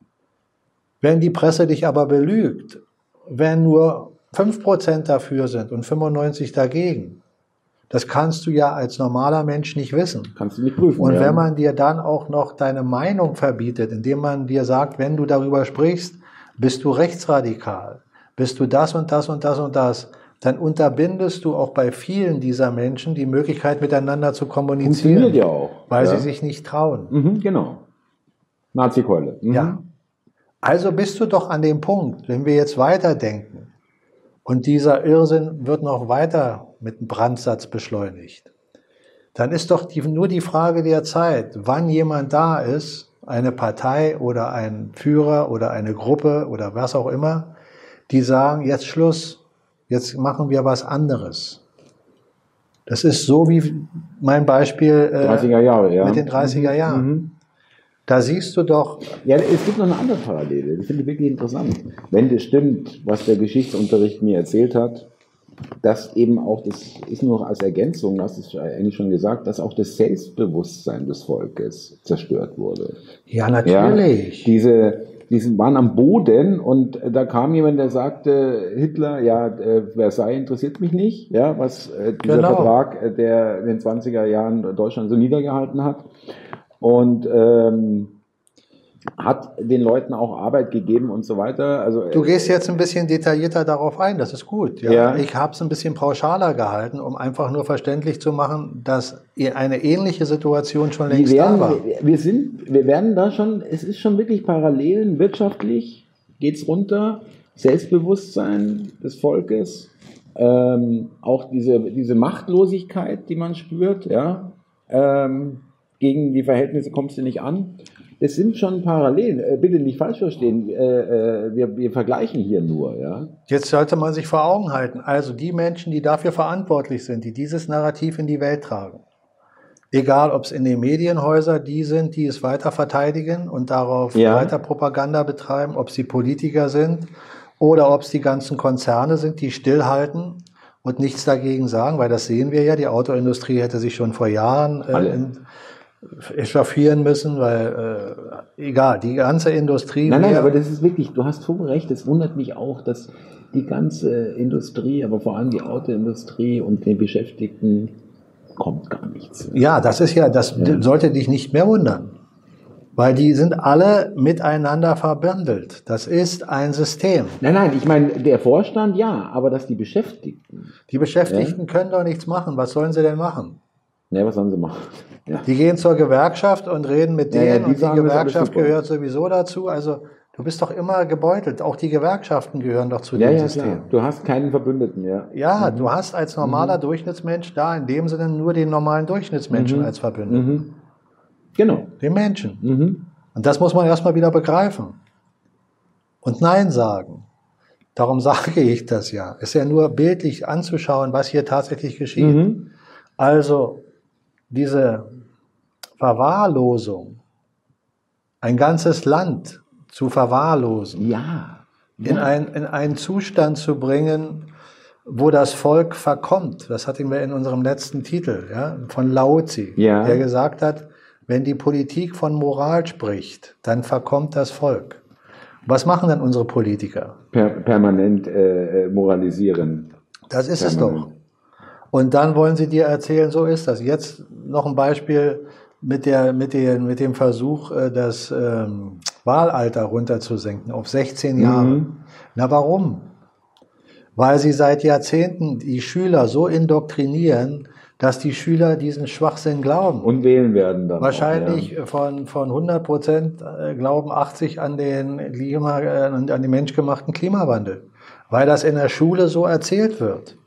Wenn die Presse dich aber belügt, wenn nur fünf Prozent dafür sind und fünfundneunzig dagegen, das kannst du ja als normaler Mensch nicht wissen. Kannst du nicht prüfen. Und ja. wenn man dir dann auch noch deine Meinung verbietet, indem man dir sagt, wenn du darüber sprichst, bist du rechtsradikal, bist du das und das und das und das, dann unterbindest du auch bei vielen dieser Menschen die Möglichkeit, miteinander zu kommunizieren. Funktioniert ja auch. Weil ja. sie sich nicht trauen. Mhm, genau. Nazi-Keule. Mhm. Ja. Also bist du doch an dem Punkt, wenn wir jetzt weiterdenken und dieser Irrsinn wird noch weiter mit einem Brandsatz beschleunigt, dann ist doch die, nur die Frage der Zeit, wann jemand da ist, eine Partei oder ein Führer oder eine Gruppe oder was auch immer, die sagen, jetzt Schluss, jetzt machen wir was anderes. Das ist so wie mein Beispiel äh, dreißiger Jahre, ja. mit den dreißiger Jahren. Mhm. Da siehst du doch... Ja, es gibt noch eine andere Parallele, die finde ich wirklich interessant. Wenn das stimmt, was der Geschichtsunterricht mir erzählt hat, dass eben auch, das ist nur noch als Ergänzung, hast du es eigentlich schon gesagt, dass auch das Selbstbewusstsein des Volkes zerstört wurde. Ja, natürlich. Ja, diese, die waren am Boden und da kam jemand, der sagte, Hitler, ja, Versailles interessiert mich nicht, ja, was äh, dieser genau. Vertrag, der in den zwanziger Jahren Deutschland so niedergehalten hat. Und ähm, hat den Leuten auch Arbeit gegeben und so weiter. Also, du gehst jetzt ein bisschen detaillierter darauf ein, das ist gut. Ja? Ja. Ich habe es ein bisschen pauschaler gehalten, um einfach nur verständlich zu machen, dass eine ähnliche Situation schon längst werden, da war. Wir, sind, wir werden da schon, es ist schon wirklich Parallelen, wirtschaftlich geht's runter, Selbstbewusstsein des Volkes, ähm, auch diese, diese Machtlosigkeit, die man spürt, ja, ähm, gegen die Verhältnisse kommst du nicht an. Das sind schon Parallelen. Äh, bitte nicht falsch verstehen. Äh, äh, wir, wir vergleichen hier nur. Ja? Jetzt sollte man sich vor Augen halten. Also die Menschen, die dafür verantwortlich sind, die dieses Narrativ in die Welt tragen. Egal, ob es in den Medienhäusern die sind, die es weiter verteidigen und darauf ja. weiter Propaganda betreiben, ob es die Politiker sind oder ob es die ganzen Konzerne sind, die stillhalten und nichts dagegen sagen, weil das sehen wir ja. Die Autoindustrie hätte sich schon vor Jahren äh, in, echauffieren müssen, weil, äh, egal, die ganze Industrie... Nein, nein, aber das ist wirklich, du hast voll recht, es wundert mich auch, dass die ganze Industrie, aber vor allem die Autoindustrie und den Beschäftigten kommt gar nichts. Ja, das ist ja, das ja. sollte dich nicht mehr wundern, weil die sind alle miteinander verbandelt. Das ist ein System. Nein, nein, ich meine, der Vorstand ja, aber dass die Beschäftigten... Die Beschäftigten ja? können doch nichts machen. Was sollen sie denn machen? Ja, was sollen sie machen? Ja. Die gehen zur Gewerkschaft und reden mit denen, ja, ja, die und die Gewerkschaft gehört sowieso dazu. Also du bist doch immer gebeutelt. Auch die Gewerkschaften gehören doch zu ja, dem ja, System. Klar. Du hast keinen Verbündeten, ja. Ja, mhm. du hast als normaler mhm. Durchschnittsmensch da in dem Sinne nur den normalen Durchschnittsmenschen mhm. als Verbündeten. Mhm. Genau. Den Menschen. Mhm. Und das muss man erstmal wieder begreifen. Und Nein sagen. Darum sage ich das ja. Es ist ja nur bildlich anzuschauen, was hier tatsächlich geschieht. Mhm. Also diese Verwahrlosung, ein ganzes Land zu verwahrlosen, ja. Ja. In, ein, in einen Zustand zu bringen, wo das Volk verkommt. Das hatten wir in unserem letzten Titel, ja, von Laozi, ja. der gesagt hat, wenn die Politik von Moral spricht, dann verkommt das Volk. Was machen dann unsere Politiker? Per, permanent äh, moralisieren. Das ist permanent. es doch. Und dann wollen sie dir erzählen, so ist das. Jetzt noch ein Beispiel mit, der, mit, der, mit dem Versuch, das ähm, Wahlalter runterzusenken auf sechzehn Jahre. Mhm. Na warum? Weil sie seit Jahrzehnten die Schüler so indoktrinieren, dass die Schüler diesen Schwachsinn glauben. Und wählen werden dann. Wahrscheinlich auch, ja. von, von hundert Prozent glauben achtzig an den, Klima, an den menschgemachten Klimawandel. Weil das in der Schule so erzählt wird.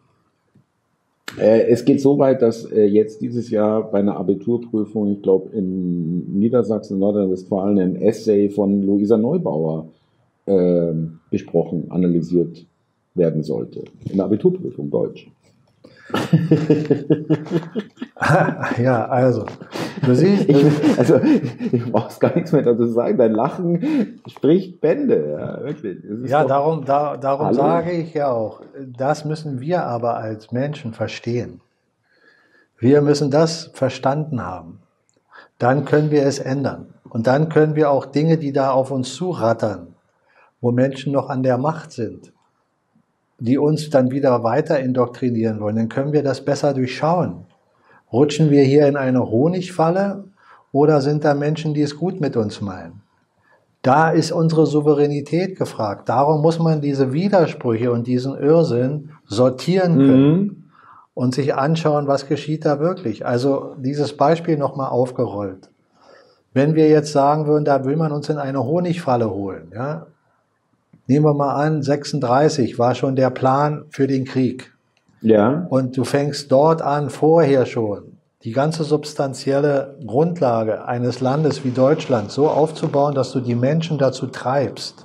Es geht so weit, dass jetzt dieses Jahr bei einer Abiturprüfung, ich glaube in Niedersachsen, Nordrhein-Westfalen, ein Essay von Luisa Neubauer äh, besprochen, analysiert werden sollte. In der Abiturprüfung Deutsch. Ja, also, du siehst, Ich, also, ich brauch's gar nichts mehr dazu sagen. Dein Lachen spricht Bände. Ja, wirklich. Es ist ja, doch- darum, da, darum Hallo? sage ich ja auch, das müssen wir aber als Menschen verstehen. Wir müssen das verstanden haben. Dann können wir es ändern. Und dann können wir auch Dinge, die da auf uns zurattern, wo Menschen noch an der Macht sind, die uns dann wieder weiter indoktrinieren wollen, dann können wir das besser durchschauen. Rutschen wir hier in eine Honigfalle oder sind da Menschen, die es gut mit uns meinen? Da ist unsere Souveränität gefragt. Darum muss man diese Widersprüche und diesen Irrsinn sortieren können Mhm. und sich anschauen, was geschieht da wirklich. Also dieses Beispiel nochmal aufgerollt. Wenn wir jetzt sagen würden, da will man uns in eine Honigfalle holen, ja, nehmen wir mal an, sechsunddreißig war schon der Plan für den Krieg. Ja. Und du fängst dort an, vorher schon, die ganze substanzielle Grundlage eines Landes wie Deutschland so aufzubauen, dass du die Menschen dazu treibst,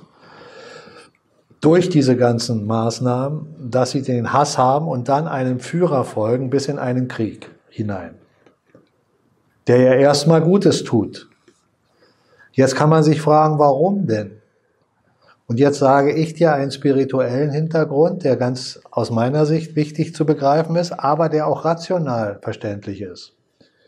durch diese ganzen Maßnahmen, dass sie den Hass haben und dann einem Führer folgen bis in einen Krieg hinein, der ja erstmal Gutes tut. Jetzt kann man sich fragen, warum denn? Und jetzt sage ich dir einen spirituellen Hintergrund, der ganz aus meiner Sicht wichtig zu begreifen ist, aber der auch rational verständlich ist.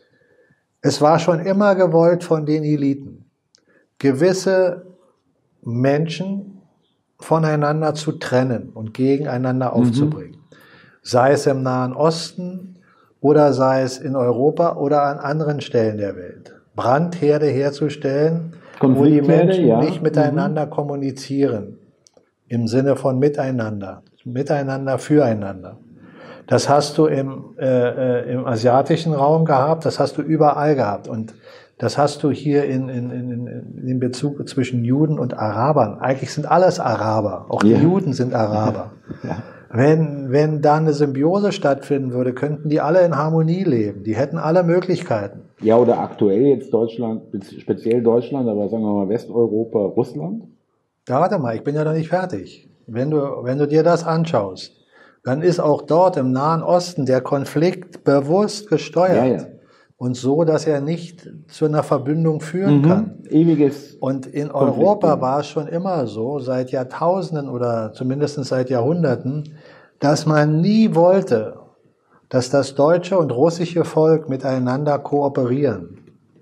Es war schon immer gewollt von den Eliten, gewisse Menschen voneinander zu trennen und gegeneinander aufzubringen. Sei es im Nahen Osten oder sei es in Europa oder an anderen Stellen der Welt. Brandherde herzustellen, wo die Konfliktherde, Menschen ja. nicht miteinander kommunizieren. Im Sinne von miteinander. Miteinander, füreinander. Das hast du im, äh, äh, im asiatischen Raum gehabt, das hast du überall gehabt. Und das hast du hier in, in, in, in dem Bezug zwischen Juden und Arabern. Eigentlich sind alles Araber. Auch die Ja. Juden sind Araber. Ja. Wenn, wenn da eine Symbiose stattfinden würde, könnten die alle in Harmonie leben. Die hätten alle Möglichkeiten. Ja, oder aktuell jetzt Deutschland, speziell Deutschland, aber sagen wir mal Westeuropa, Russland. Ja, warte mal, ich bin ja noch nicht fertig. Wenn du, wenn du dir das anschaust, dann ist auch dort im Nahen Osten der Konflikt bewusst gesteuert. Ja, ja. Und so, dass er nicht zu einer Verbündung führen kann. Ewiges. Und in Konflikt, Europa ja. war es schon immer so, seit Jahrtausenden oder zumindest seit Jahrhunderten, dass man nie wollte, dass das deutsche und russische Volk miteinander kooperieren.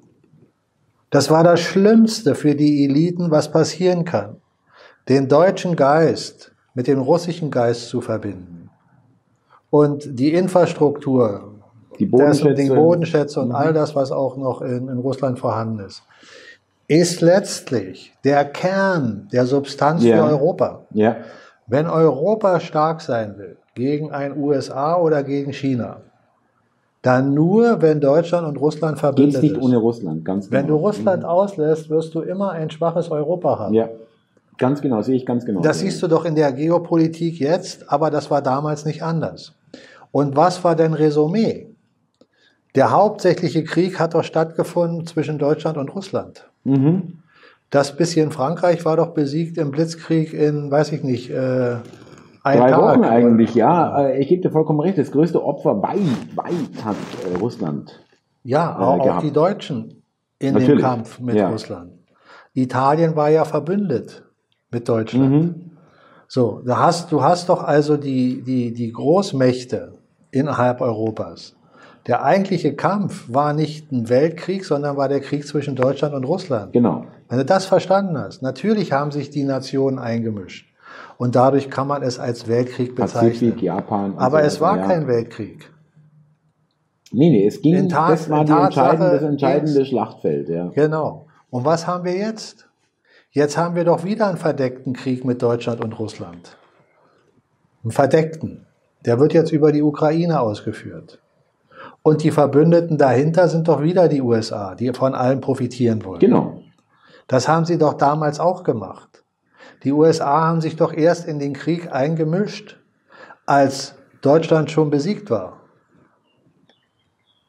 Das war das Schlimmste für die Eliten, was passieren kann. Den deutschen Geist mit dem russischen Geist zu verbinden. Und die Infrastruktur, Die das und Bodenschätze. die Bodenschätze und all das, was auch noch in, in Russland vorhanden ist, ist letztlich der Kern der Substanz Ja. für Europa. Ja. Wenn Europa stark sein will, gegen ein U S A oder gegen China, dann nur, wenn Deutschland und Russland Geht's verbündet nicht ist. ohne Russland, ganz genau. Wenn du Russland auslässt, wirst du immer ein schwaches Europa haben. Ja, ganz genau, sehe ich ganz genau. Das siehst du doch in der Geopolitik jetzt, aber das war damals nicht anders. Und was war denn Resümee? Der hauptsächliche Krieg hat doch stattgefunden zwischen Deutschland und Russland. Mhm. Das bisschen Frankreich war doch besiegt im Blitzkrieg in, weiß ich nicht, äh, ein Drei Tag. Wochen eigentlich, ja. Äh, Ich gebe dir vollkommen recht. Das größte Opfer weit, weit hat äh, Russland. Ja, äh, auch, auch gehabt. die Deutschen in dem Natürlich, Kampf mit ja. Russland. Italien war ja verbündet mit Deutschland. Mhm. So, du hast, du hast doch also die, die, die Großmächte innerhalb Europas. Der eigentliche Kampf war nicht ein Weltkrieg, sondern war der Krieg zwischen Deutschland und Russland. Genau. Wenn du das verstanden hast, natürlich haben sich die Nationen eingemischt. Und dadurch kann man es als Weltkrieg bezeichnen. Pazifik, Japan. und Aber so es war weiter, ja. kein Weltkrieg. Nee, nee, es ging, In Tat- das war in die Tatsache entscheidende, das entscheidende ging's- Schlachtfeld, ja. Genau. Und was haben wir jetzt? Jetzt haben wir doch wieder einen verdeckten Krieg mit Deutschland und Russland. Einen verdeckten. Der wird jetzt über die Ukraine ausgeführt. Und die Verbündeten dahinter sind doch wieder die U S A, die von allem profitieren wollen. Genau. Das haben sie doch damals auch gemacht. Die U S A haben sich doch erst in den Krieg eingemischt, als Deutschland schon besiegt war.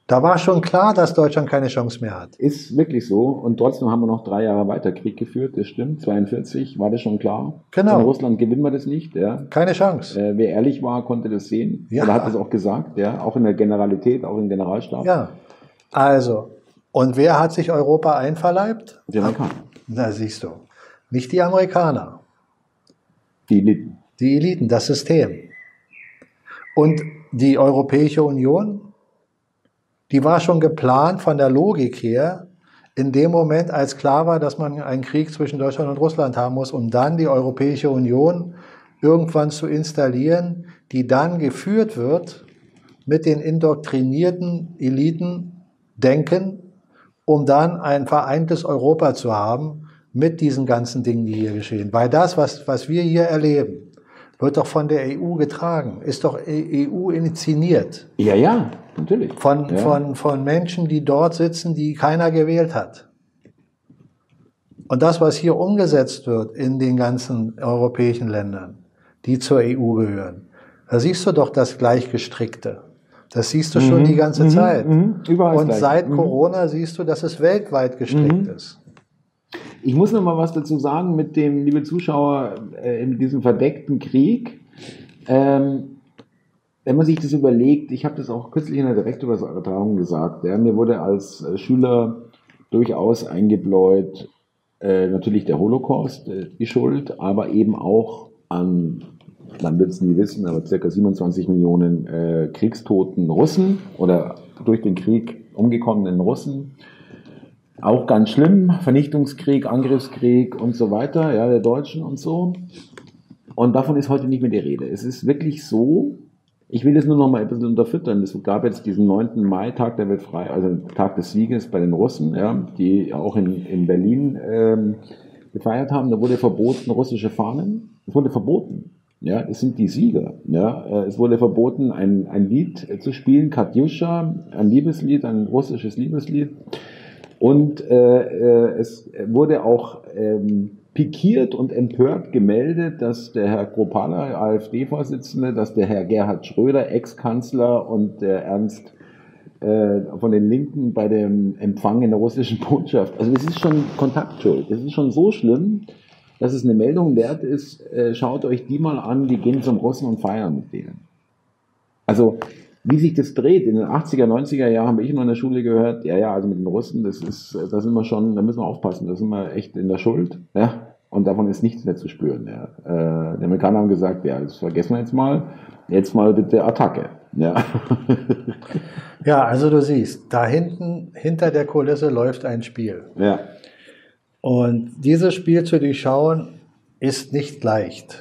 Da war schon klar, dass Deutschland keine Chance mehr hat. Ist wirklich so. Und trotzdem haben wir noch drei Jahre weiter Krieg geführt. Das stimmt. zweiundvierzig war das schon klar. Genau. In Russland gewinnen wir das nicht. Ja. Keine Chance. Äh, wer ehrlich war, konnte das sehen. Ja. Oder hat das auch gesagt. Ja. Auch in der Generalität, auch im Generalstab. Ja. Also, und wer hat sich Europa einverleibt? Die Amerikaner. Na, siehst du. Nicht die Amerikaner. Die Eliten. Die Eliten, das System. Und die Europäische Union, die war schon geplant von der Logik her, in dem Moment, als klar war, dass man einen Krieg zwischen Deutschland und Russland haben muss, um dann die Europäische Union irgendwann zu installieren, die dann geführt wird mit den indoktrinierten Eliten denken, um dann ein vereintes Europa zu haben mit diesen ganzen Dingen, die hier geschehen. Weil das, was, was wir hier erleben, wird doch von der E U getragen, ist doch E U initiiert. Ja, ja, natürlich. Von, ja. von, von Menschen, die dort sitzen, die keiner gewählt hat. Und das, was hier umgesetzt wird in den ganzen europäischen Ländern, die zur E U gehören, da siehst du doch das Gleichgestrickte. Das siehst du schon mhm, die ganze mhm, Zeit. Mhm, überall Und gleich. seit mhm. Corona siehst du, dass es weltweit gestrickt Mhm. ist. Ich muss noch mal was dazu sagen mit dem, liebe Zuschauer, äh, in diesem verdeckten Krieg. Ähm, wenn man sich das überlegt, ich habe das auch kürzlich in der Direktübertragung gesagt, ja, mir wurde als äh, Schüler durchaus eingebläut, äh, natürlich der Holocaust, äh, die Schuld, aber eben auch an, man wird es nie wissen, aber ca. siebenundzwanzig Millionen äh, Kriegstoten Russen oder durch den Krieg umgekommenen Russen. Auch ganz schlimm, Vernichtungskrieg, Angriffskrieg und so weiter, ja, der Deutschen und so. Und davon ist heute nicht mehr die Rede. Es ist wirklich so, ich will das nur noch mal ein bisschen unterfüttern. Es gab jetzt diesen neunten Mai, Tag der Weltfreiheit, also Tag des Sieges bei den Russen, ja, die auch in, in Berlin ähm, gefeiert haben. Da wurde verboten, russische Fahnen. Es wurde verboten. Ja, es sind die Sieger. Ja, es wurde verboten, ein, ein Lied zu spielen, Katjuscha, ein Liebeslied, ein russisches Liebeslied. Und äh, es wurde auch ähm, pikiert und empört gemeldet, dass der Herr Kropala, AfD-Vorsitzende, dass der Herr Gerhard Schröder, Ex-Kanzler, und der Ernst äh, von den Linken bei dem Empfang in der russischen Botschaft, also das ist schon Kontaktschuld. Das ist schon so schlimm, dass es eine Meldung wert ist, äh, schaut euch die mal an, die gehen zum Russen und feiern mit denen. Also wie sich das dreht, in den achtziger, neunziger Jahren habe ich noch in der Schule gehört, ja, ja, also mit den Russen, das ist, da sind wir schon, da müssen wir aufpassen, da sind wir echt in der Schuld, ja, und davon ist nichts mehr zu spüren, ja. Äh, die Amerikaner haben gesagt, ja, das vergessen wir jetzt mal, jetzt mal bitte Attacke, ja. Ja, also du siehst, da hinten, hinter der Kulisse läuft ein Spiel. Ja. Und dieses Spiel zu durchschauen, ist nicht leicht.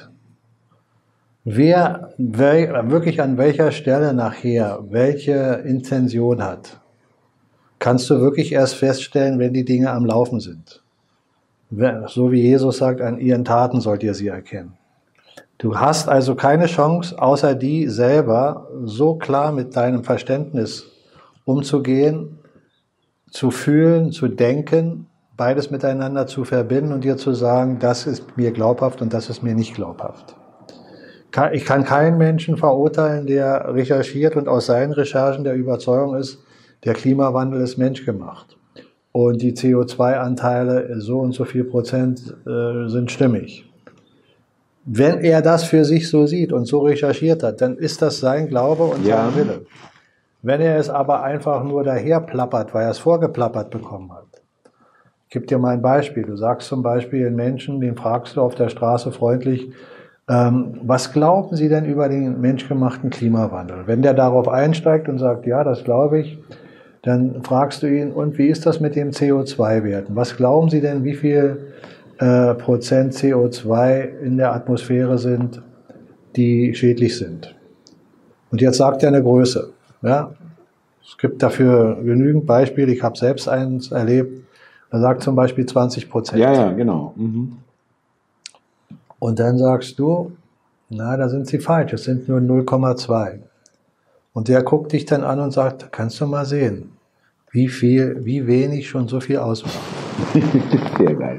Wer wirklich an welcher Stelle nachher welche Intention hat, kannst du wirklich erst feststellen, wenn die Dinge am Laufen sind. So wie Jesus sagt, an ihren Taten sollt ihr sie erkennen. Du hast also keine Chance, außer die selber so klar mit deinem Verständnis umzugehen, zu fühlen, zu denken, beides miteinander zu verbinden und dir zu sagen, das ist mir glaubhaft und das ist mir nicht glaubhaft. Ich kann keinen Menschen verurteilen, der recherchiert und aus seinen Recherchen der Überzeugung ist, der Klimawandel ist menschgemacht. Und die C O zwei Anteile, so und so viel Prozent, äh, sind stimmig. Wenn er das für sich so sieht und so recherchiert hat, dann ist das sein Glaube und Ja. sein Wille. Wenn er es aber einfach nur daher plappert, weil er es vorgeplappert bekommen hat. Ich gebe dir mal ein Beispiel. Du sagst zum Beispiel einen Menschen, den fragst du auf der Straße freundlich, Ähm, was glauben Sie denn über den menschgemachten Klimawandel? Wenn der darauf einsteigt und sagt, ja, das glaube ich, dann fragst du ihn, und wie ist das mit den C O zwei Werten? Was glauben Sie denn, wie viel äh, Prozent C O zwei in der Atmosphäre sind, die schädlich sind? Und jetzt sagt er eine Größe. Ja? Es gibt dafür genügend Beispiele. Ich habe selbst eins erlebt. Er sagt zum Beispiel zwanzig Prozent. Ja, ja, genau. Mhm. Und dann sagst du, na, da sind Sie falsch, es sind nur null Komma zwei. Und der guckt dich dann an und sagt, kannst du mal sehen, wie viel, wie wenig schon so viel ausmacht. Sehr geil.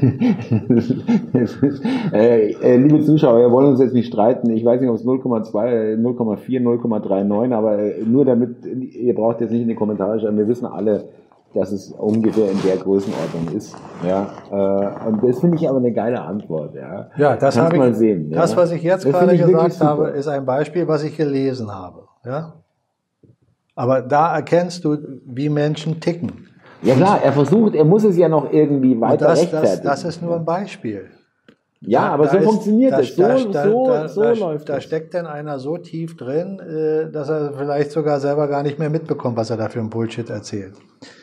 äh, äh, liebe Zuschauer, wir wollen uns jetzt nicht streiten. Ich weiß nicht, ob es null Komma zwei, null Komma vier, null Komma neununddreißig, aber nur damit, ihr braucht jetzt nicht in die Kommentare schreiben, wir wissen alle, dass es ungefähr in der Größenordnung ist. Ja, äh, und das finde ich aber eine geile Antwort. Ja, ja das habe ich mal sehen. Das, ja? was ich jetzt das gerade ich gesagt habe, ist ein Beispiel, was ich gelesen habe. Ja? Aber da erkennst du, wie Menschen ticken. Ja klar, er versucht, er muss es ja noch irgendwie weiter das, rechtfertigen. Das, das ist nur ein Beispiel. Ja, da, aber da so ist, funktioniert es. So, da, so, da, so da, läuft Da es. steckt denn einer so tief drin, dass er vielleicht sogar selber gar nicht mehr mitbekommt, was er da für einen Bullshit erzählt.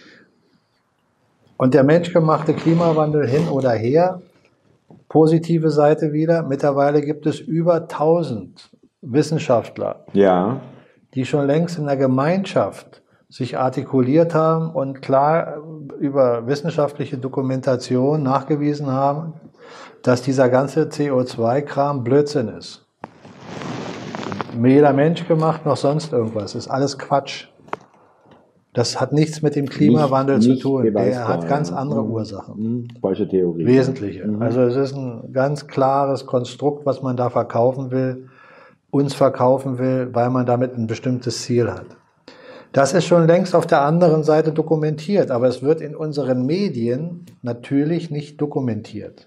Und der menschgemachte Klimawandel hin oder her, positive Seite wieder, mittlerweile gibt es über tausend Wissenschaftler, ja. die schon längst in der Gemeinschaft sich artikuliert haben und klar über wissenschaftliche Dokumentation nachgewiesen haben, dass dieser ganze C O zwei Kram Blödsinn ist. Weder Mensch gemacht noch sonst irgendwas. Ist alles Quatsch. Das hat nichts mit dem Klimawandel nicht, zu nicht tun. Der hat ganz ja. andere mhm. Ursachen. Falsche Theorie. Wesentliche. Mhm. Also es ist ein ganz klares Konstrukt, was man da verkaufen will, uns verkaufen will, weil man damit ein bestimmtes Ziel hat. Das ist schon längst auf der anderen Seite dokumentiert, aber es wird in unseren Medien natürlich nicht dokumentiert.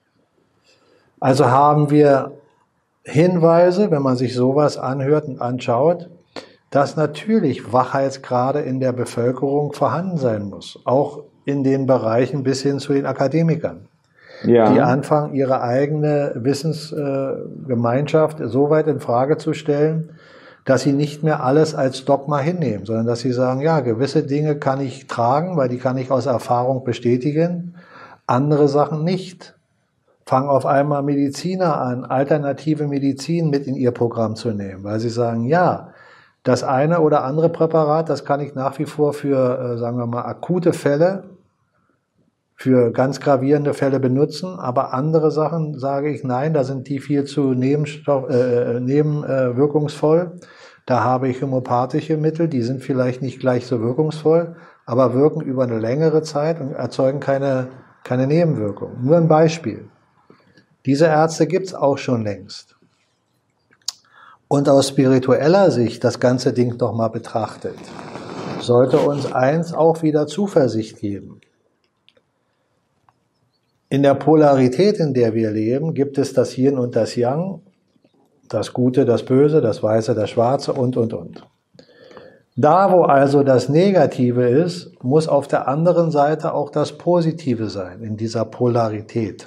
Also haben wir Hinweise, wenn man sich sowas anhört und anschaut, dass natürlich Wachheitsgrade in der Bevölkerung vorhanden sein muss, auch in den Bereichen bis hin zu den Akademikern, ja. die anfangen, ihre eigene Wissensgemeinschaft so weit in Frage zu stellen, dass sie nicht mehr alles als Dogma hinnehmen, sondern dass sie sagen, ja, gewisse Dinge kann ich tragen, weil die kann ich aus Erfahrung bestätigen, andere Sachen nicht. Fangen auf einmal Mediziner an, alternative Medizin mit in ihr Programm zu nehmen, weil sie sagen, ja, das eine oder andere Präparat, das kann ich nach wie vor für, sagen wir mal, akute Fälle, für ganz gravierende Fälle benutzen, aber andere Sachen sage ich, nein, da sind die viel zu Nebenstoff, äh, nebenwirkungsvoll. Da habe ich homöopathische Mittel, die sind vielleicht nicht gleich so wirkungsvoll, aber wirken über eine längere Zeit und erzeugen keine, keine Nebenwirkungen. Nur ein Beispiel. Diese Ärzte gibt es auch schon längst. Und aus spiritueller Sicht das ganze Ding doch mal betrachtet, sollte uns eins auch wieder Zuversicht geben. In der Polarität, in der wir leben, gibt es das Yin und das Yang, das Gute, das Böse, das Weiße, das Schwarze und, und, und. Da, wo also das Negative ist, muss auf der anderen Seite auch das Positive sein, in dieser Polarität.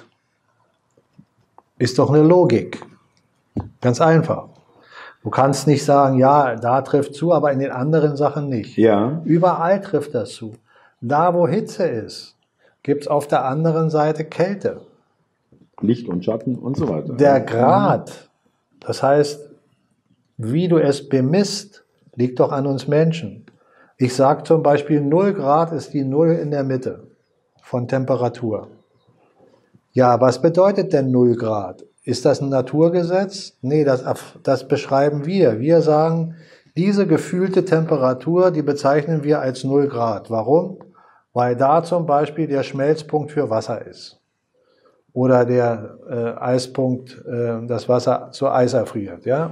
Ist doch eine Logik. Ganz einfach. Du kannst nicht sagen, ja, da trifft zu, aber in den anderen Sachen nicht. Ja. Überall trifft das zu. Da, wo Hitze ist, gibt es auf der anderen Seite Kälte. Licht und Schatten und so weiter. Der Grad, das heißt, wie du es bemisst, liegt doch an uns Menschen. Ich sage zum Beispiel, null Grad ist die Null in der Mitte von Temperatur. Ja, was bedeutet denn null Grad? Ist das ein Naturgesetz? Nee, das, das beschreiben wir. Wir sagen, diese gefühlte Temperatur, die bezeichnen wir als null Grad. Warum? Weil da zum Beispiel der Schmelzpunkt für Wasser ist. Oder der äh, Eispunkt, äh, das Wasser zu Eis erfriert. Ja?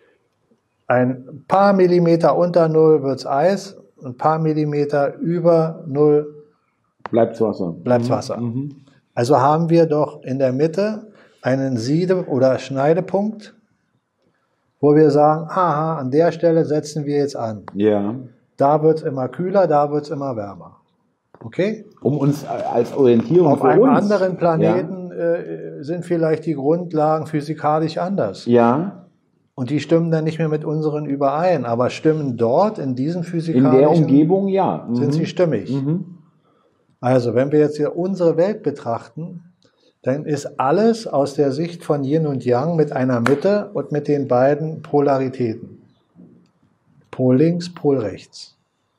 Ein paar Millimeter unter Null wird's Eis, ein paar Millimeter über Null bleibt's Wasser. Bleibt's Wasser. Mhm. Also haben wir doch in der Mitte einen Siede- oder Schneidepunkt, wo wir sagen, aha, an der Stelle setzen wir jetzt an. Ja. Da wird's immer kühler, da wird's immer wärmer. Okay? Um uns als Orientierung Auf für einem uns. anderen Planeten ja. äh, sind vielleicht die Grundlagen physikalisch anders. Ja. Und die stimmen dann nicht mehr mit unseren überein, aber stimmen dort in diesen physikalischen... In der Umgebung, ja. Mhm. Sind sie stimmig. Mhm. Also, wenn wir jetzt hier unsere Welt betrachten, dann ist alles aus der Sicht von Yin und Yang mit einer Mitte und mit den beiden Polaritäten. Pol links, Pol rechts.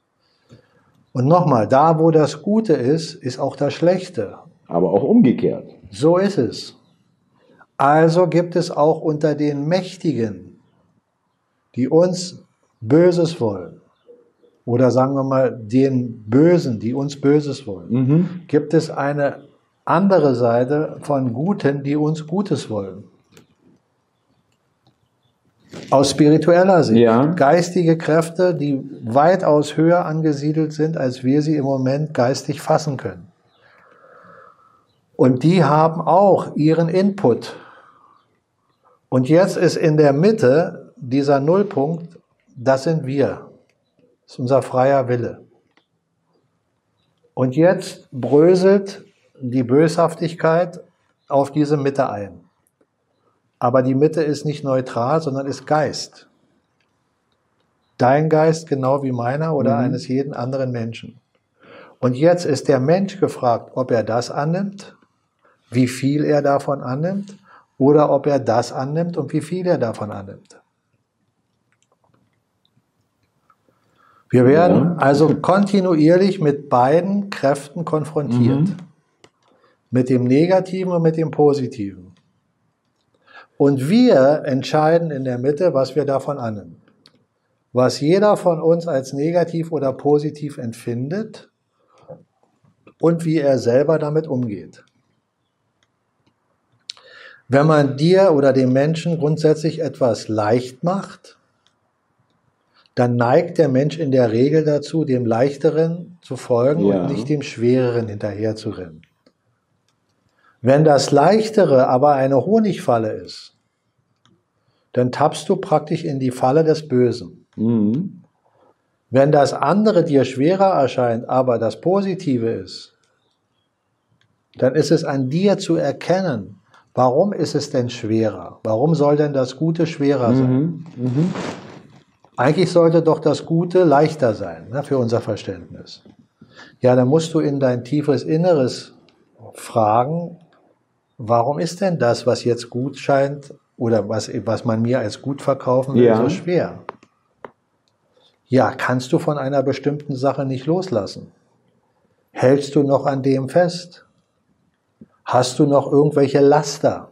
Und nochmal, da wo das Gute ist, ist auch das Schlechte. Aber auch umgekehrt. So ist es. Also gibt es auch unter den Mächtigen, die uns Böses wollen, oder sagen wir mal den Bösen, die uns Böses wollen, Mhm. gibt es eine andere Seite von Guten, die uns Gutes wollen. Aus spiritueller Sicht. Ja. Geistige Kräfte, die weitaus höher angesiedelt sind, als wir sie im Moment geistig fassen können. Und die haben auch ihren Input. Und jetzt ist in der Mitte dieser Nullpunkt, das sind wir. Das ist unser freier Wille. Und jetzt bröselt die Böshaftigkeit auf diese Mitte ein. Aber die Mitte ist nicht neutral, sondern ist Geist. Dein Geist genau wie meiner oder Mhm. eines jeden anderen Menschen. Und jetzt ist der Mensch gefragt, ob er das annimmt, wie viel er davon annimmt, oder ob er das annimmt und wie viel er davon annimmt. Wir werden Ja. also kontinuierlich mit beiden Kräften konfrontiert. Mhm. Mit dem Negativen und mit dem Positiven. Und wir entscheiden in der Mitte, was wir davon annehmen. Was jeder von uns als negativ oder positiv empfindet und wie er selber damit umgeht. Wenn man dir oder dem Menschen grundsätzlich etwas leicht macht, dann neigt der Mensch in der Regel dazu, dem Leichteren zu folgen Ja. und nicht dem Schwereren hinterher zu rennen. Wenn das Leichtere aber eine Honigfalle ist, dann tappst du praktisch in die Falle des Bösen. Mhm. Wenn das andere dir schwerer erscheint, aber das Positive ist, dann ist es an dir zu erkennen, warum ist es denn schwerer? Warum soll denn das Gute schwerer sein? Mhm. Mhm. Eigentlich sollte doch das Gute leichter sein, ne, für unser Verständnis. Ja, dann musst du in dein tiefes Inneres fragen, warum ist denn das, was jetzt gut scheint oder was, was man mir als gut verkaufen will, Ja. so schwer? Ja, kannst du von einer bestimmten Sache nicht loslassen? Hältst du noch an dem fest? Hast du noch irgendwelche Laster?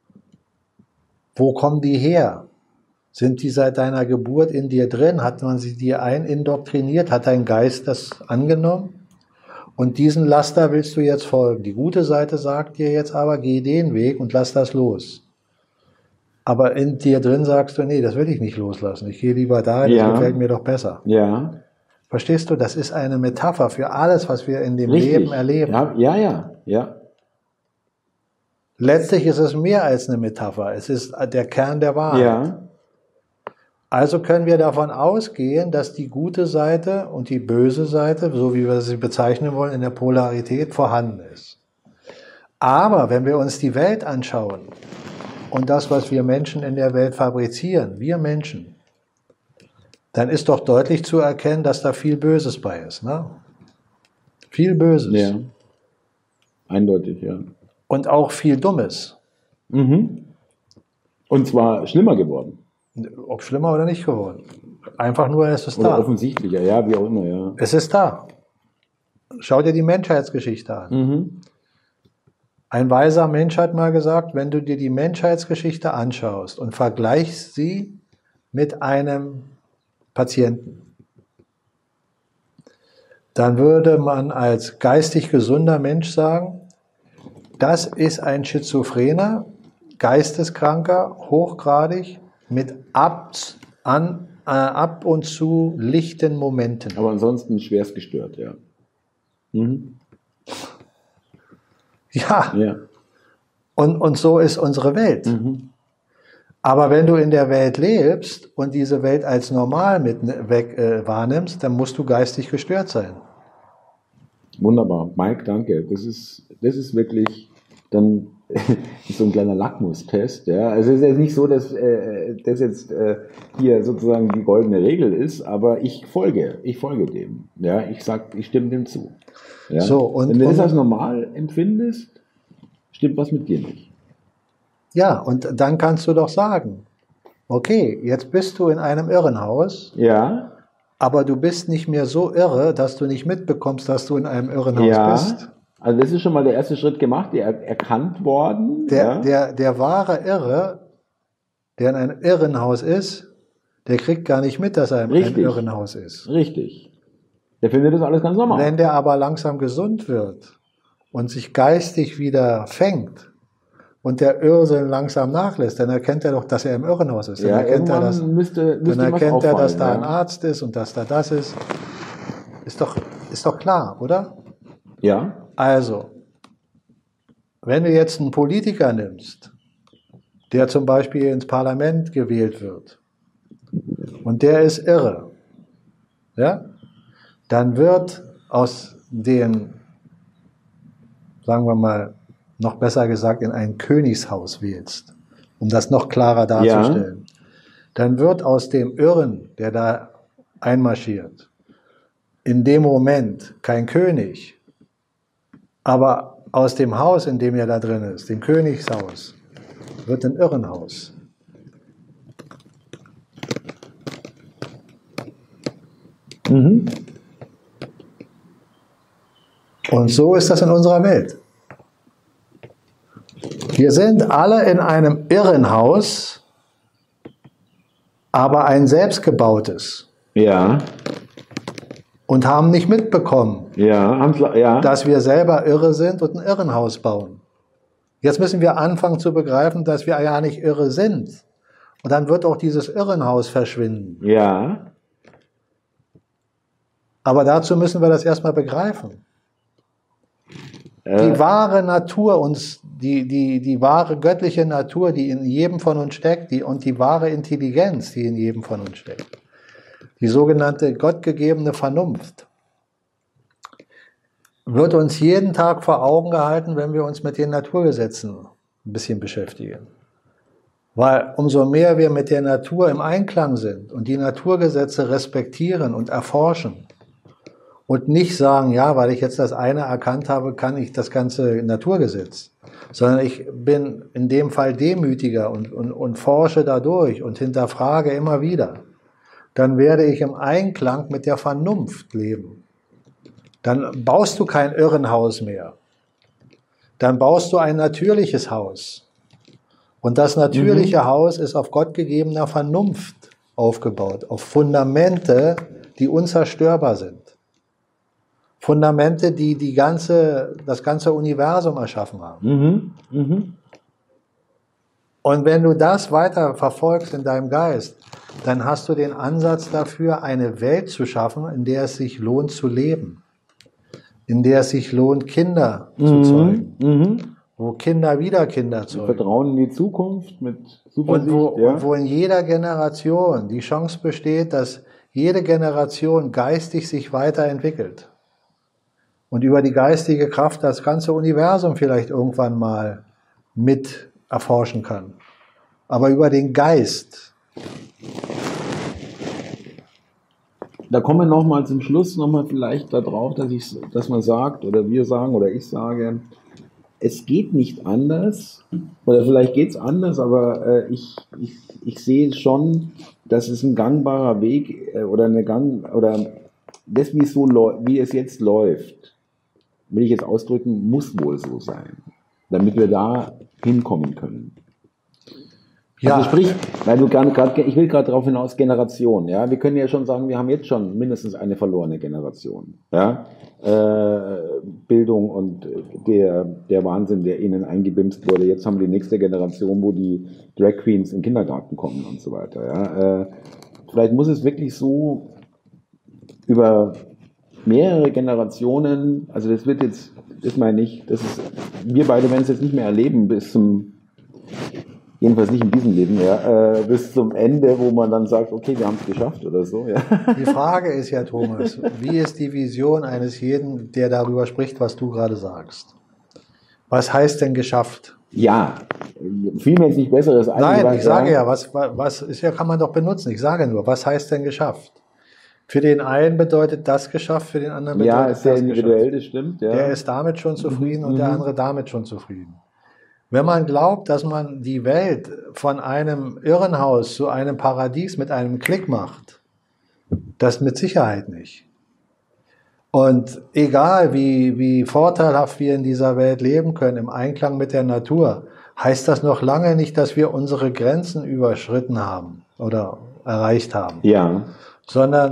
Wo kommen die her? Sind die seit deiner Geburt in dir drin? Hat man sie dir einindoktriniert? Hat dein Geist das angenommen? Und diesen Laster willst du jetzt folgen. Die gute Seite sagt dir jetzt aber, geh den Weg und lass das los. Aber in dir drin sagst du, nee, das will ich nicht loslassen. Ich gehe lieber dahin, Ja. das gefällt mir doch besser. Ja. Verstehst du? Das ist eine Metapher für alles, was wir in dem Richtig. Leben erleben. Ja, ja, ja. ja. Letztlich ist es mehr als eine Metapher. Es ist der Kern der Wahrheit. Ja. Also können wir davon ausgehen, dass die gute Seite und die böse Seite, so wie wir sie bezeichnen wollen, in der Polarität vorhanden ist. Aber wenn wir uns die Welt anschauen und das, was wir Menschen in der Welt fabrizieren, wir Menschen, dann ist doch deutlich zu erkennen, dass da viel Böses bei ist. Ne? Viel Böses. Ja. Eindeutig, ja. Und auch viel Dummes. Mhm. Und zwar schlimmer geworden. Ob schlimmer oder nicht geworden. Einfach nur, es ist Oder da. offensichtlicher, ja, wie auch immer, ja. Es ist da. Schau dir die Menschheitsgeschichte an. Mhm. Ein weiser Mensch hat mal gesagt, wenn du dir die Menschheitsgeschichte anschaust und vergleichst sie mit einem Patienten, dann würde man als geistig gesunder Mensch sagen, das ist ein Schizophrener, Geisteskranker, hochgradig, mit ab, an, äh, ab und zu lichten Momenten. Aber ansonsten schwerst gestört, ja. Mhm. Ja, Ja. und, und so ist unsere Welt. Mhm. Aber wenn du in der Welt lebst und diese Welt als normal mit weg äh, wahrnimmst, dann musst du geistig gestört sein. Wunderbar. Mike, danke. Das ist, das ist wirklich dann so ein kleiner Lackmustest. Ja. Also es ist jetzt nicht so, dass äh, das jetzt äh, hier sozusagen die goldene Regel ist, aber ich folge, ich folge dem. Ja, ich sag, ich stimme dem zu. Ja. So, und- Wenn du das und- als normal empfindest, stimmt was mit dir nicht. Ja, und dann kannst du doch sagen, okay, jetzt bist du in einem Irrenhaus, Ja, aber du bist nicht mehr so irre, dass du nicht mitbekommst, dass du in einem Irrenhaus ja. bist. Also das ist schon mal der erste Schritt gemacht, der er erkannt worden. Der, ja. der, der wahre Irre, der in einem Irrenhaus ist, der kriegt gar nicht mit, dass er in einem Richtig. Irrenhaus ist. Richtig. Der findet das alles ganz normal. Wenn der aber langsam gesund wird und sich geistig wieder fängt und der Irrsinn langsam nachlässt, dann erkennt er doch, dass er im Irrenhaus ist. Dann Ja, erkennt er, dass, müsste, müsste dann erkennt er, dass da ja. ein Arzt ist und dass da das ist. Ist doch, ist doch klar, oder? Ja. Also, wenn du jetzt einen Politiker nimmst, der zum Beispiel ins Parlament gewählt wird und der ist irre, ja, dann wird aus den, sagen wir mal, noch besser gesagt, in ein Königshaus wählst, um das noch klarer darzustellen, ja. Dann wird aus dem Irren, der da einmarschiert, in dem Moment kein König, aber aus dem Haus, in dem er da drin ist, dem Königshaus, wird ein Irrenhaus. Mhm. Und so ist das in unserer Welt. Wir sind alle in einem Irrenhaus, aber ein selbstgebautes. Ja. Und haben nicht mitbekommen, ja, ja. dass wir selber irre sind und ein Irrenhaus bauen. Jetzt müssen wir anfangen zu begreifen, dass wir ja nicht irre sind. Und dann wird auch dieses Irrenhaus verschwinden. Ja. Aber dazu müssen wir das erstmal begreifen. Äh. Die wahre Natur, uns, die, die, die wahre göttliche Natur, die in jedem von uns steckt, die, und die wahre Intelligenz, die in jedem von uns steckt, die sogenannte gottgegebene Vernunft, wird uns jeden Tag vor Augen gehalten, wenn wir uns mit den Naturgesetzen ein bisschen beschäftigen. Weil umso mehr wir mit der Natur im Einklang sind und die Naturgesetze respektieren und erforschen und nicht sagen, ja, weil ich jetzt das eine erkannt habe, kann ich das ganze Naturgesetz, sondern ich bin in dem Fall demütiger und, und, und forsche dadurch und hinterfrage immer wieder, dann werde ich im Einklang mit der Vernunft leben. Dann baust du kein Irrenhaus mehr. Dann baust du ein natürliches Haus. Und das natürliche mhm. Haus ist auf gottgegebener Vernunft aufgebaut, auf Fundamente, die unzerstörbar sind. Fundamente, die, die ganze, das ganze Universum erschaffen haben. Mhm. Mhm. Und wenn du das weiter verfolgst in deinem Geist, dann hast du den Ansatz dafür, eine Welt zu schaffen, in der es sich lohnt zu leben. In der es sich lohnt, Kinder mhm. zu zeugen. Mhm. Wo Kinder wieder Kinder zeugen. Vertrauen in die Zukunft mit Zuversicht. Und wo, ja. und wo in jeder Generation die Chance besteht, dass jede Generation geistig sich weiterentwickelt. Und über die geistige Kraft das ganze Universum vielleicht irgendwann mal mit erforschen kann. Aber über den Geist. Da kommen wir nochmal zum Schluss nochmal vielleicht darauf, dass, ich, dass man sagt, oder wir sagen, oder ich sage, es geht nicht anders, oder vielleicht geht es anders, aber äh, ich, ich, ich sehe schon, dass es ein gangbarer Weg äh, oder eine Gang, oder das, wie es, so wie es jetzt läuft, will ich jetzt ausdrücken, muss wohl so sein, damit wir da hinkommen können. Ja. Also sprich, weil du gerade, ich will gerade darauf hinaus, Generation, ja, wir können ja schon sagen, wir haben jetzt schon mindestens eine verlorene Generation, ja, äh, Bildung und der, der Wahnsinn, der ihnen eingebimst wurde, jetzt haben wir die nächste Generation, wo die Drag Queens in den Kindergarten kommen und so weiter, ja, äh, vielleicht muss es wirklich so über mehrere Generationen, also das wird jetzt, das meine ich, das ist, wir beide werden es jetzt nicht mehr erleben bis zum, jedenfalls nicht in diesem Leben, ja, äh, bis zum Ende, wo man dann sagt, okay, wir haben es geschafft oder so. Ja. Die Frage ist ja, Thomas, wie ist die Vision eines jeden, der darüber spricht, was du gerade sagst? Was heißt denn geschafft? Ja, vielmehr ist nicht besseres. Nein, ich sage ja, was, was ist ja, kann man doch benutzen. Ich sage nur, was heißt denn geschafft? Für den einen bedeutet das geschafft, für den anderen bedeutet ja, das ist ja individuell, das stimmt. Ja. Der ist damit schon zufrieden mhm. und der andere damit schon zufrieden. Wenn man glaubt, dass man die Welt von einem Irrenhaus zu einem Paradies mit einem Klick macht, das mit Sicherheit nicht. Und egal wie, wie vorteilhaft wir in dieser Welt leben können, im Einklang mit der Natur, heißt das noch lange nicht, dass wir unsere Grenzen überschritten haben oder erreicht haben. Ja. Sondern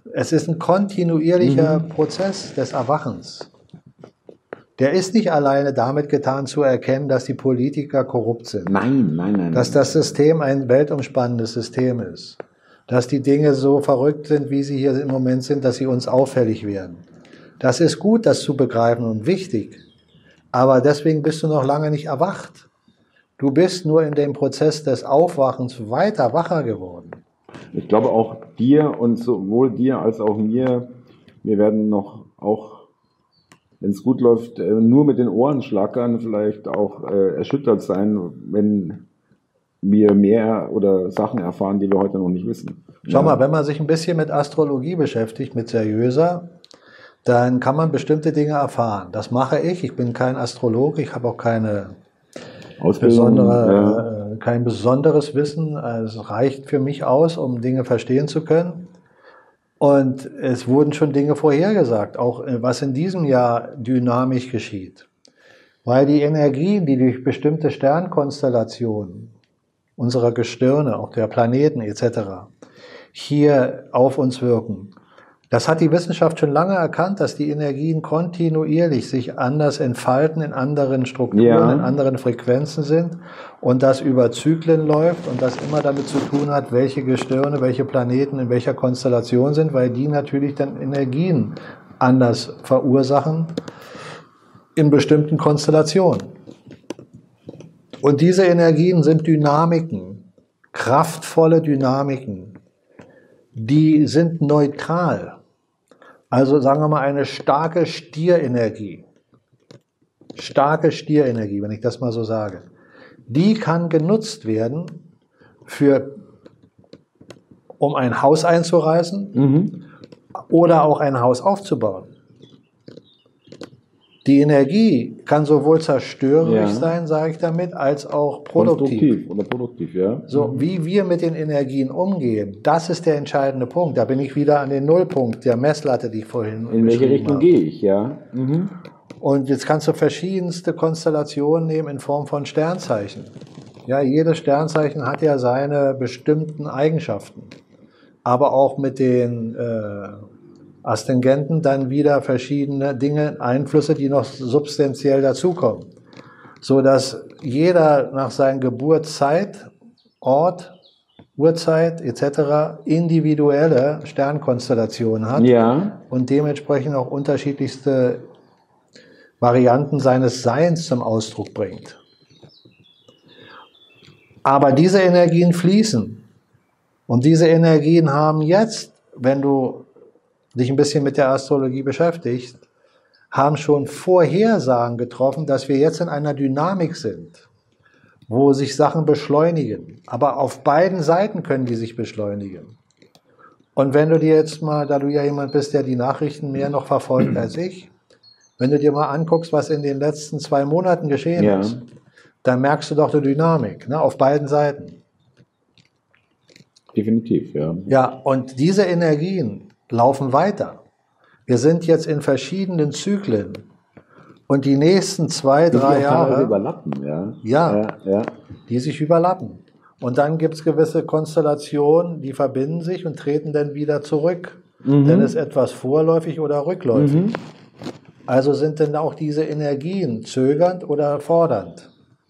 Es ist ein kontinuierlicher Mhm. Prozess des Erwachens. Der ist nicht alleine damit getan zu erkennen, dass die Politiker korrupt sind, Nein, nein, nein. dass das System ein weltumspannendes System ist, dass die Dinge so verrückt sind, wie sie hier im Moment sind, dass sie uns auffällig werden. Das ist gut, das zu begreifen und wichtig, aber deswegen bist du noch lange nicht erwacht. Du bist nur in dem Prozess des Aufwachens weiter wacher geworden. Ich glaube auch dir und sowohl dir als auch mir, wir werden noch auch, wenn es gut läuft, äh, nur mit den Ohren schlackern, vielleicht auch äh, erschüttert sein, wenn wir mehr oder Sachen erfahren, die wir heute noch nicht wissen. Schau Ja. mal, wenn man sich ein bisschen mit Astrologie beschäftigt, mit seriöser, dann kann man bestimmte Dinge erfahren. Das mache ich. Ich bin kein Astrologe, ich habe auch keine Ausbildung, ja. besondere, äh, kein besonderes Wissen. Es reicht für mich aus, um Dinge verstehen zu können. Und es wurden schon Dinge vorhergesagt, auch äh, was in diesem Jahr dynamisch geschieht. Weil die Energien, die durch bestimmte Sternkonstellationen unserer Gestirne, auch der Planeten et cetera, hier auf uns wirken, das hat die Wissenschaft schon lange erkannt, dass die Energien kontinuierlich sich anders entfalten, in anderen Strukturen, Ja. in anderen Frequenzen sind und das über Zyklen läuft und das immer damit zu tun hat, welche Gestirne, welche Planeten in welcher Konstellation sind, weil die natürlich dann Energien anders verursachen in bestimmten Konstellationen. Und diese Energien sind Dynamiken, kraftvolle Dynamiken, die sind neutral. Also sagen wir mal eine starke Stierenergie, starke Stierenergie, wenn ich das mal so sage, die kann genutzt werden, für, um ein Haus einzureißen Mhm. oder auch ein Haus aufzubauen. Die Energie kann sowohl zerstörerisch Ja. sein, sage ich damit, als auch produktiv. Konstruktiv oder produktiv, ja. So, wie wir mit den Energien umgehen, das ist der entscheidende Punkt. Da bin ich wieder an den Nullpunkt der Messlatte, die ich vorhin In welche beschrieben Richtung habe. gehe ich, ja. Mhm. Und jetzt kannst du verschiedenste Konstellationen nehmen in Form von Sternzeichen. Ja, jedes Sternzeichen hat ja seine bestimmten Eigenschaften. Aber auch mit den äh, Aszendenten dann wieder verschiedene Dinge, Einflüsse, die noch substanziell dazukommen. So dass jeder nach seinem Geburtszeit, Ort, Uhrzeit et cetera individuelle Sternkonstellationen hat Ja. und dementsprechend auch unterschiedlichste Varianten seines Seins zum Ausdruck bringt. Aber diese Energien fließen. Und diese Energien haben jetzt, wenn du dich ein bisschen mit der Astrologie beschäftigst, haben schon Vorhersagen getroffen, dass wir jetzt in einer Dynamik sind, wo sich Sachen beschleunigen. Aber auf beiden Seiten können die sich beschleunigen. Und wenn du dir jetzt mal, da du ja jemand bist, der die Nachrichten mehr noch verfolgt als ich, wenn du dir mal anguckst, was in den letzten zwei Monaten geschehen Ja. ist, dann merkst du doch die Dynamik, ne, auf beiden Seiten. Definitiv, ja. Ja, und diese Energien laufen weiter. Wir sind jetzt in verschiedenen Zyklen. Und die nächsten zwei, Die drei sich auch teilweise Jahre, überlappen, ja. Ja. Ja, ja. die sich überlappen. Und dann gibt es gewisse Konstellationen, die verbinden sich und treten dann wieder zurück. Mhm. Dann ist etwas vorläufig oder rückläufig. Mhm. Also sind denn auch diese Energien zögernd oder fordernd?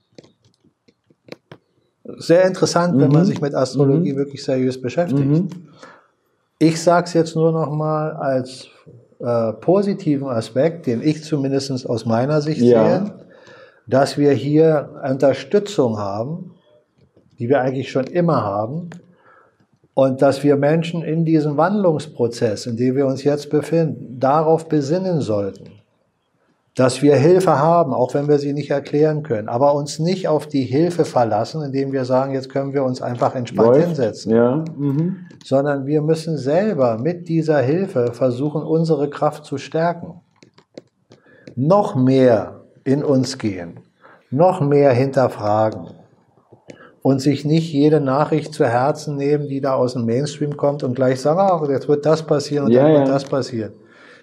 Sehr interessant, wenn Mhm. man sich mit Astrologie Mhm. wirklich seriös beschäftigt. Mhm. Ich sage es jetzt nur noch mal als äh, positiven Aspekt, den ich zumindest aus meiner Sicht Ja. sehe, dass wir hier Unterstützung haben, die wir eigentlich schon immer haben, und dass wir Menschen in diesem Wandlungsprozess, in dem wir uns jetzt befinden, darauf besinnen sollten, dass wir Hilfe haben, auch wenn wir sie nicht erklären können, aber uns nicht auf die Hilfe verlassen, indem wir sagen, jetzt können wir uns einfach entspannt Läuft. hinsetzen, Ja. Mhm. sondern wir müssen selber mit dieser Hilfe versuchen, unsere Kraft zu stärken, noch mehr in uns gehen, noch mehr hinterfragen und sich nicht jede Nachricht zu Herzen nehmen, die da aus dem Mainstream kommt und gleich sagen, ach, jetzt wird das passieren und Ja, dann wird ja. das passieren.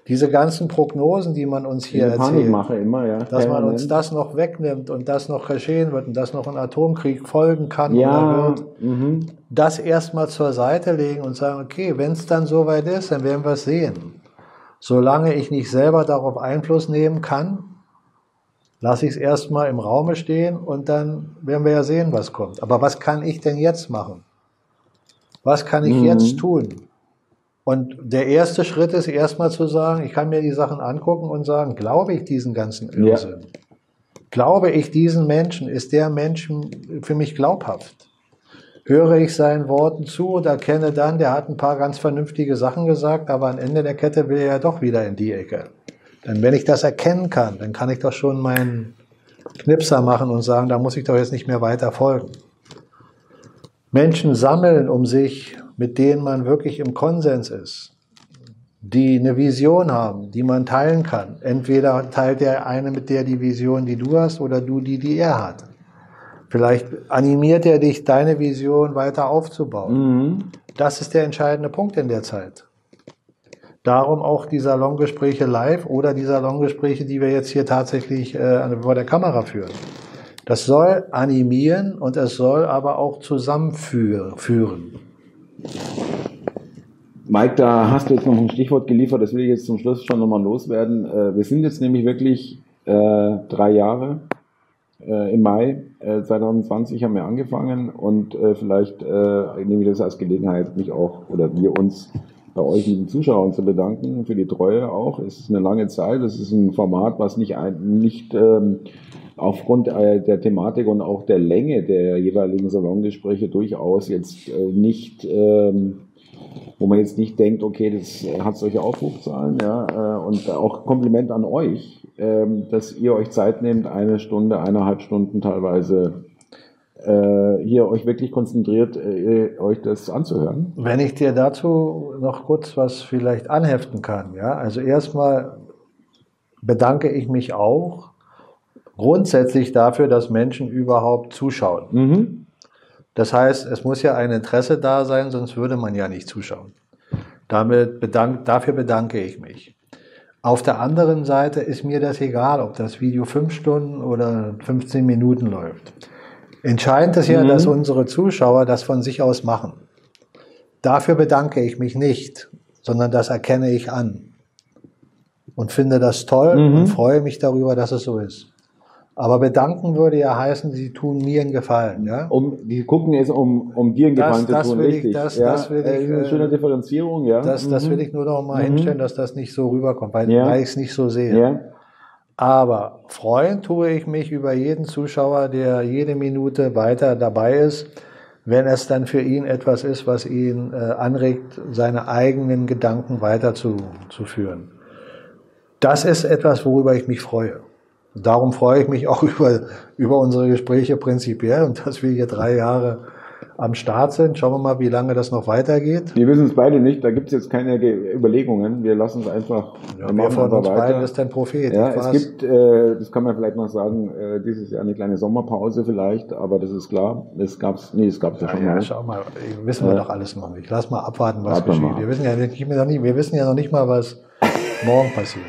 diese ganzen Prognosen, die man uns hier Diese erzählt, Panikmache immer, ja. dass man Permanent. uns das noch wegnimmt und das noch geschehen wird und dass noch ein Atomkrieg folgen kann Ja, oder wird, mhm. das erstmal zur Seite legen und sagen, okay, wenn es dann soweit ist, dann werden wir es sehen. Solange ich nicht selber darauf Einfluss nehmen kann, lasse ich es erstmal im Raume stehen und dann werden wir ja sehen, was kommt. Aber was kann ich denn jetzt machen? Was kann ich Mhm. jetzt tun? Und der erste Schritt ist erstmal zu sagen, ich kann mir die Sachen angucken und sagen, glaube ich diesen ganzen Irrsinn? Ja. Glaube ich diesen Menschen? Ist der Mensch für mich glaubhaft? Höre ich seinen Worten zu und erkenne dann, der hat ein paar ganz vernünftige Sachen gesagt, aber am Ende der Kette will er ja doch wieder in die Ecke. Denn wenn ich das erkennen kann, dann kann ich doch schon meinen Knipser machen und sagen, da muss ich doch jetzt nicht mehr weiter folgen. Menschen sammeln um sich, mit denen man wirklich im Konsens ist, die eine Vision haben, die man teilen kann. Entweder teilt der eine mit der die Vision, die du hast, oder du die, die er hat. Vielleicht animiert er dich, deine Vision weiter aufzubauen. Mhm. Das ist der entscheidende Punkt in der Zeit. Darum auch die Salongespräche live oder die Salongespräche, die wir jetzt hier tatsächlich äh, vor der Kamera führen. Das soll animieren und es soll aber auch zusammenführen. Mike, da hast du jetzt noch ein Stichwort geliefert, das will ich jetzt zum Schluss schon nochmal loswerden. Wir sind jetzt nämlich wirklich äh, drei Jahre. Äh, Im Mai äh, zwanzig zwanzig haben wir angefangen und äh, vielleicht äh, nehme ich das als Gelegenheit, mich auch oder wir uns bei euch lieben Zuschauern zu bedanken für die Treue auch. Es ist eine lange Zeit, es ist ein Format, was nicht, ein, nicht ähm, aufgrund der Thematik und auch der Länge der jeweiligen Salongespräche durchaus jetzt äh, nicht, ähm, wo man jetzt nicht denkt, okay, das hat solche Aufrufzahlen, ja, äh, und auch Kompliment an euch, äh, dass ihr euch Zeit nehmt, eine Stunde, eineinhalb Stunden teilweise äh, hier euch wirklich konzentriert, äh, euch das anzuhören. Wenn ich dir dazu noch kurz was vielleicht anheften kann, ja, also erstmal bedanke ich mich auch grundsätzlich dafür, dass Menschen überhaupt zuschauen. Mhm. Das heißt, es muss ja ein Interesse da sein, sonst würde man ja nicht zuschauen. Damit bedank, dafür bedanke ich mich. Auf der anderen Seite ist mir das egal, ob das Video fünf Stunden oder fünfzehn Minuten läuft. Entscheidend ist ja, mhm. dass unsere Zuschauer das von sich aus machen. Dafür bedanke ich mich nicht, sondern das erkenne ich an und finde das toll mhm. und freue mich darüber, dass es so ist. Aber bedanken würde ja heißen, sie tun mir einen Gefallen. Ja? Um, die gucken es, um, um dir einen Gefallen das, zu tun, will richtig. Ich, das, ja, das will äh, ich, eine schöne Differenzierung, ja. Das, das will ich nur noch mal mhm. hinstellen, dass das nicht so rüberkommt, weil, ja. weil ich es nicht so sehe. Ja. Aber freuen tue ich mich über jeden Zuschauer, der jede Minute weiter dabei ist, wenn es dann für ihn etwas ist, was ihn äh, anregt, seine eigenen Gedanken weiterzuführen. Das ist etwas, worüber ich mich freue. Darum freue ich mich auch über, über unsere Gespräche prinzipiell und dass wir hier drei Jahre am Start sind. Schauen wir mal, wie lange das noch weitergeht. Wir wissen es beide nicht, da gibt es jetzt keine Überlegungen. Wir lassen es einfach. Ja, wir wer von uns weiter. beiden ist ein Prophet. Ja, es gibt, äh, das kann man vielleicht noch sagen, äh, dieses Jahr eine kleine Sommerpause vielleicht, aber das ist klar. Es gab's, nee, es gab es ja, ja schon ja, mal. Schau mal, wissen wir äh, doch alles noch nicht. Lass mal abwarten, was geschieht. Wir wissen ja nicht, wir wissen ja noch nicht mal, was morgen passiert.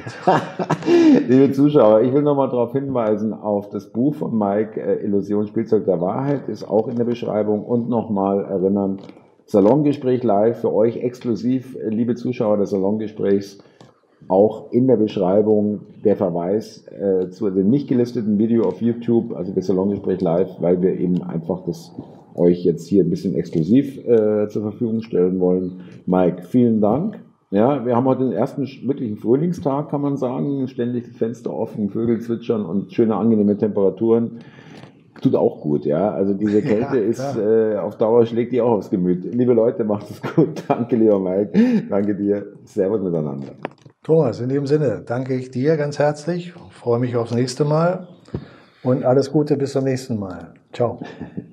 Liebe Zuschauer, ich will nochmal darauf hinweisen, auf das Buch von Mike, äh, Illusion, Spielzeug der Wahrheit, ist auch in der Beschreibung, und nochmal erinnern, Salongespräch live für euch exklusiv, äh, liebe Zuschauer des Salongesprächs, auch in der Beschreibung der Verweis äh, zu dem nicht gelisteten Video auf YouTube, also das Salongespräch live, weil wir eben einfach das euch jetzt hier ein bisschen exklusiv äh, zur Verfügung stellen wollen. Mike, vielen Dank. Ja, wir haben heute den ersten wirklichen Frühlingstag, kann man sagen. Ständig die Fenster offen, Vögel zwitschern und schöne, angenehme Temperaturen. Tut auch gut, ja. Also diese Kälte ja, ist, äh, auf Dauer schlägt die auch aufs Gemüt. Liebe Leute, macht es gut. Danke, lieber Mike. Danke dir. Servus miteinander. Thomas, in dem Sinne danke ich dir ganz herzlich. Freue mich aufs nächste Mal und alles Gute bis zum nächsten Mal. Ciao.